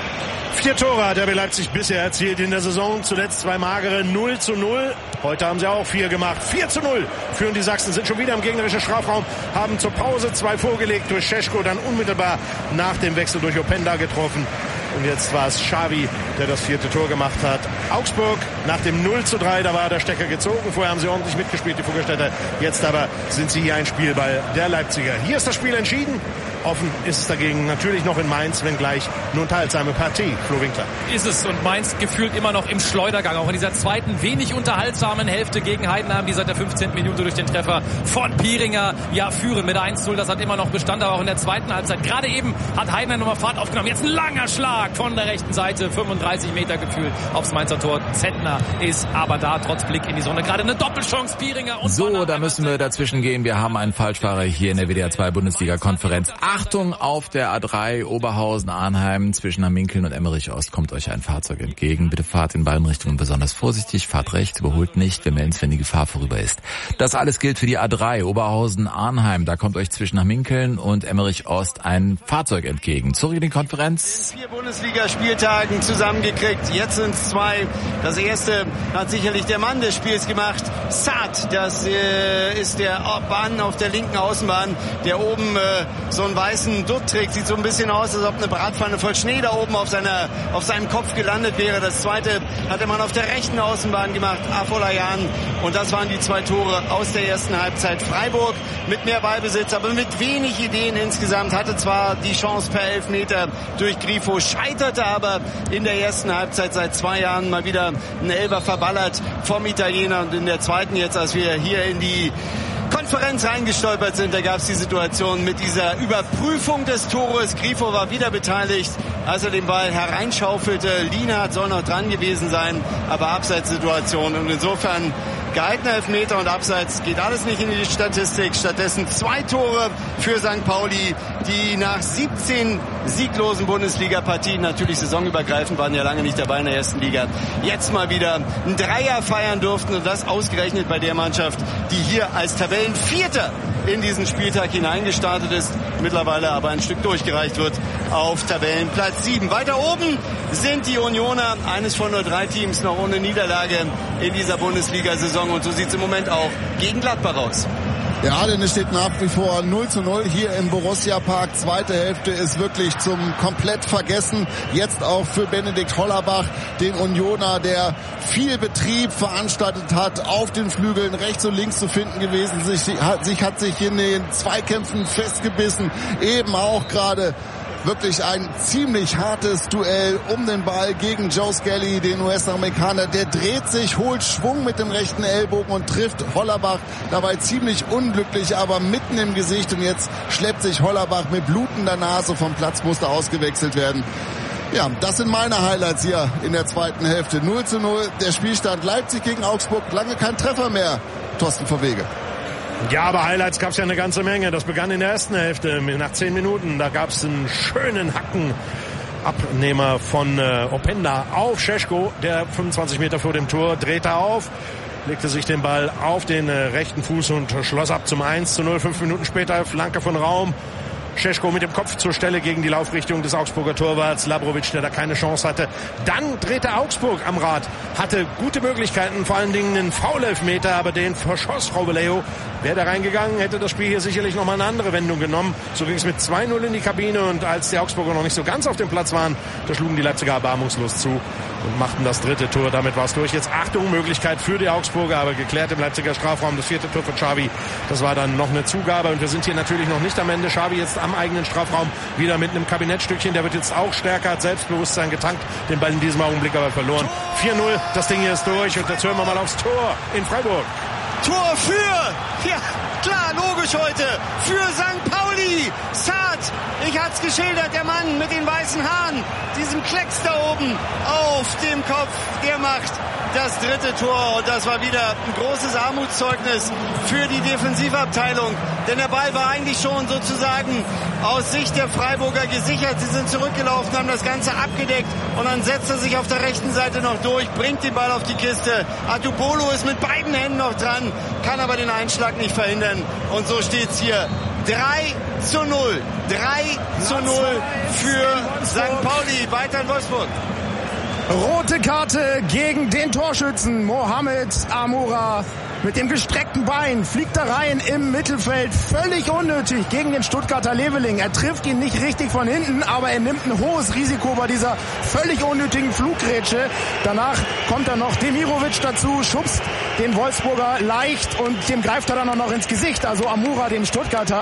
Vier Tore hat R B Leipzig bisher erzielt in der Saison. Zuletzt zwei magere null zu null. Heute haben sie auch vier gemacht. vier zu null führen die Sachsen, sind schon wieder im gegnerischen Strafraum, haben zur Pause zwei vorgelegt durch Šeško, dann unmittelbar nach dem Wechsel durch Openda getroffen. Und jetzt war es Xavi, der das vierte Tor gemacht hat. Augsburg nach dem null zu drei, da war der Stecker gezogen. Vorher haben sie ordentlich mitgespielt, die Fuggerstädter. Jetzt aber sind sie hier ein Spielball der Leipziger. Hier ist das Spiel entschieden. Offen ist es dagegen natürlich noch in Mainz, wenngleich nur unterhaltsame Partie. Flo Winkler. Ist es, und Mainz gefühlt immer noch im Schleudergang. Auch in dieser zweiten, wenig unterhaltsamen Hälfte gegen Heidenheim, die seit der fünfzehnten Minute durch den Treffer von Pieringer ja führen mit eins zu null. Das hat immer noch Bestand, aber auch in der zweiten Halbzeit. Gerade eben hat Heidenheim nochmal Fahrt aufgenommen. Jetzt ein langer Schlag von der rechten Seite, fünfunddreißig Meter gefühlt aufs Mainzer Tor. Zentner ist aber da, trotz Blick in die Sonne. Gerade eine Doppelchance, Pieringer. Und so, da müssen wir dazwischen gehen. Wir haben einen Falschfahrer hier in der W D R zwei Bundesliga-Konferenz. Achtung, auf der A drei Oberhausen-Arnheim zwischen Hamminkeln und Emmerich-Ost kommt euch ein Fahrzeug entgegen. Bitte fahrt in beiden Richtungen besonders vorsichtig, fahrt rechts, überholt nicht, wir melden es, wenn die Gefahr vorüber ist. Das alles gilt für die A drei Oberhausen-Arnheim. Da kommt euch zwischen Hamminkeln und Emmerich-Ost ein Fahrzeug entgegen. Zurück in die Konferenz. Vier Bundesligaspieltagen zusammengekriegt, jetzt sind es zwei. Das erste hat sicherlich der Mann des Spiels gemacht, Saad. Das äh, ist der Bahn auf der linken Außenbahn, der oben äh, so einen weißen Dutt trägt. Sieht so ein bisschen aus, als ob eine Bratpfanne voll Schnee da oben auf seiner, auf seinem Kopf gelandet wäre. Das zweite hat der Mann auf der rechten Außenbahn gemacht, Afolayan. Und das waren die zwei Tore aus der ersten Halbzeit. Freiburg mit mehr Ballbesitz, aber mit wenig Ideen insgesamt. Hatte zwar die Chance per Elfmeter durch Grifo, scheiterte aber in der ersten Halbzeit seit zwei Jahren mal wieder ein Elfer verballert vom Italiener. Und in der zweiten jetzt, als wir hier in die Konferenz reingestolpert sind. Da gab es die Situation mit dieser Überprüfung des Tores. Grifo war wieder beteiligt, als er den Ball hereinschaufelte. Lienhardt soll noch dran gewesen sein, aber Abseitssituation. Und insofern gehaltener Elfmeter und Abseits geht alles nicht in die Statistik. Stattdessen zwei Tore für Sankt Pauli, die nach siebzehn sieglosen Bundesliga-Partien, natürlich saisonübergreifend, waren ja lange nicht dabei in der ersten Liga, jetzt mal wieder ein Dreier feiern durften und das ausgerechnet bei der Mannschaft, die hier als Tabellenvierter in diesen Spieltag hineingestartet ist, mittlerweile aber ein Stück durchgereicht wird auf Tabellenplatz sieben. Weiter oben sind die Unioner, eines von nur drei Teams noch ohne Niederlage in dieser Bundesliga-Saison und so sieht es im Moment auch gegen Gladbach aus. Ja, denn es steht nach wie vor null zu null hier im Borussia Park. Zweite Hälfte ist wirklich zum komplett vergessen. Jetzt auch für Benedikt Hollerbach, den Unioner, der viel Betrieb veranstaltet hat, auf den Flügeln rechts und links zu finden gewesen. Sich hat sich, hat sich in den Zweikämpfen festgebissen. Eben auch gerade wirklich ein ziemlich hartes Duell um den Ball gegen Joe Skelly, den U S-Amerikaner. Der dreht sich, holt Schwung mit dem rechten Ellbogen und trifft Hollerbach dabei ziemlich unglücklich, aber mitten im Gesicht. Und jetzt schleppt sich Hollerbach mit blutender Nase vom Platz, musste ausgewechselt werden. Ja, das sind meine Highlights hier in der zweiten Hälfte. null zu null, der Spielstand Leipzig gegen Augsburg, lange kein Treffer mehr. Thorsten Verwege. Ja, aber Highlights gab es ja eine ganze Menge. Das begann in der ersten Hälfte, nach zehn Minuten. Da gab es einen schönen Hackenabnehmer von äh, Openda auf Šeško, der fünfundzwanzig Meter vor dem Tor drehte auf, legte sich den Ball auf den äh, rechten Fuß und schloss ab zum eins zu null. Fünf Minuten später Flanke von Raum. Šeško mit dem Kopf zur Stelle gegen die Laufrichtung des Augsburger Torwarts. Labrovic, der da keine Chance hatte. Dann drehte Augsburg am Rad. Hatte gute Möglichkeiten, vor allen Dingen einen Foul-Elfmeter, aber den verschoss Robelejo. Wäre da reingegangen, hätte das Spiel hier sicherlich nochmal eine andere Wendung genommen. So ging es mit zwei null in die Kabine und als die Augsburger noch nicht so ganz auf dem Platz waren, da schlugen die Leipziger erbarmungslos zu und machten das dritte Tor. Damit war es durch. Jetzt Achtung, Möglichkeit für die Augsburger, aber geklärt im Leipziger Strafraum. Das vierte Tor von Xavi, das war dann noch eine Zugabe und wir sind hier natürlich noch nicht am Ende. Xavi jetzt am eigenen Strafraum wieder mit einem Kabinettstückchen. Der wird jetzt auch stärker, hat Selbstbewusstsein getankt. Den Ball in diesem Augenblick aber verloren. vier null, das Ding hier ist durch und jetzt hören wir mal aufs Tor in Freiburg. Tor für, ja klar, logisch heute, für Sankt Pauli. Saad, ich hat's geschildert, der Mann mit den weißen Haaren, diesem Klecks da oben auf dem Kopf, der macht das dritte Tor. Und das war wieder ein großes Armutszeugnis für die Defensivabteilung. Denn der Ball war eigentlich schon sozusagen aus Sicht der Freiburger gesichert. Sie sind zurückgelaufen, haben das Ganze abgedeckt und dann setzt er sich auf der rechten Seite noch durch, bringt den Ball auf die Kiste. Atubolo ist mit beiden Händen noch dran, kann aber den Einschlag nicht verhindern. Und so steht's hier. drei zu null. drei zu null für Sankt Pauli. Weiter in Wolfsburg. Rote Karte gegen den Torschützen Mohamed Amoura. Mit dem gestreckten Bein fliegt er rein im Mittelfeld. Völlig unnötig gegen den Stuttgarter Leveling. Er trifft ihn nicht richtig von hinten, aber er nimmt ein hohes Risiko bei dieser völlig unnötigen Fluggrätsche. Danach kommt dann noch Demirovic dazu, schubst den Wolfsburger leicht und dem greift er dann auch noch ins Gesicht. Also Amoura, den Stuttgarter.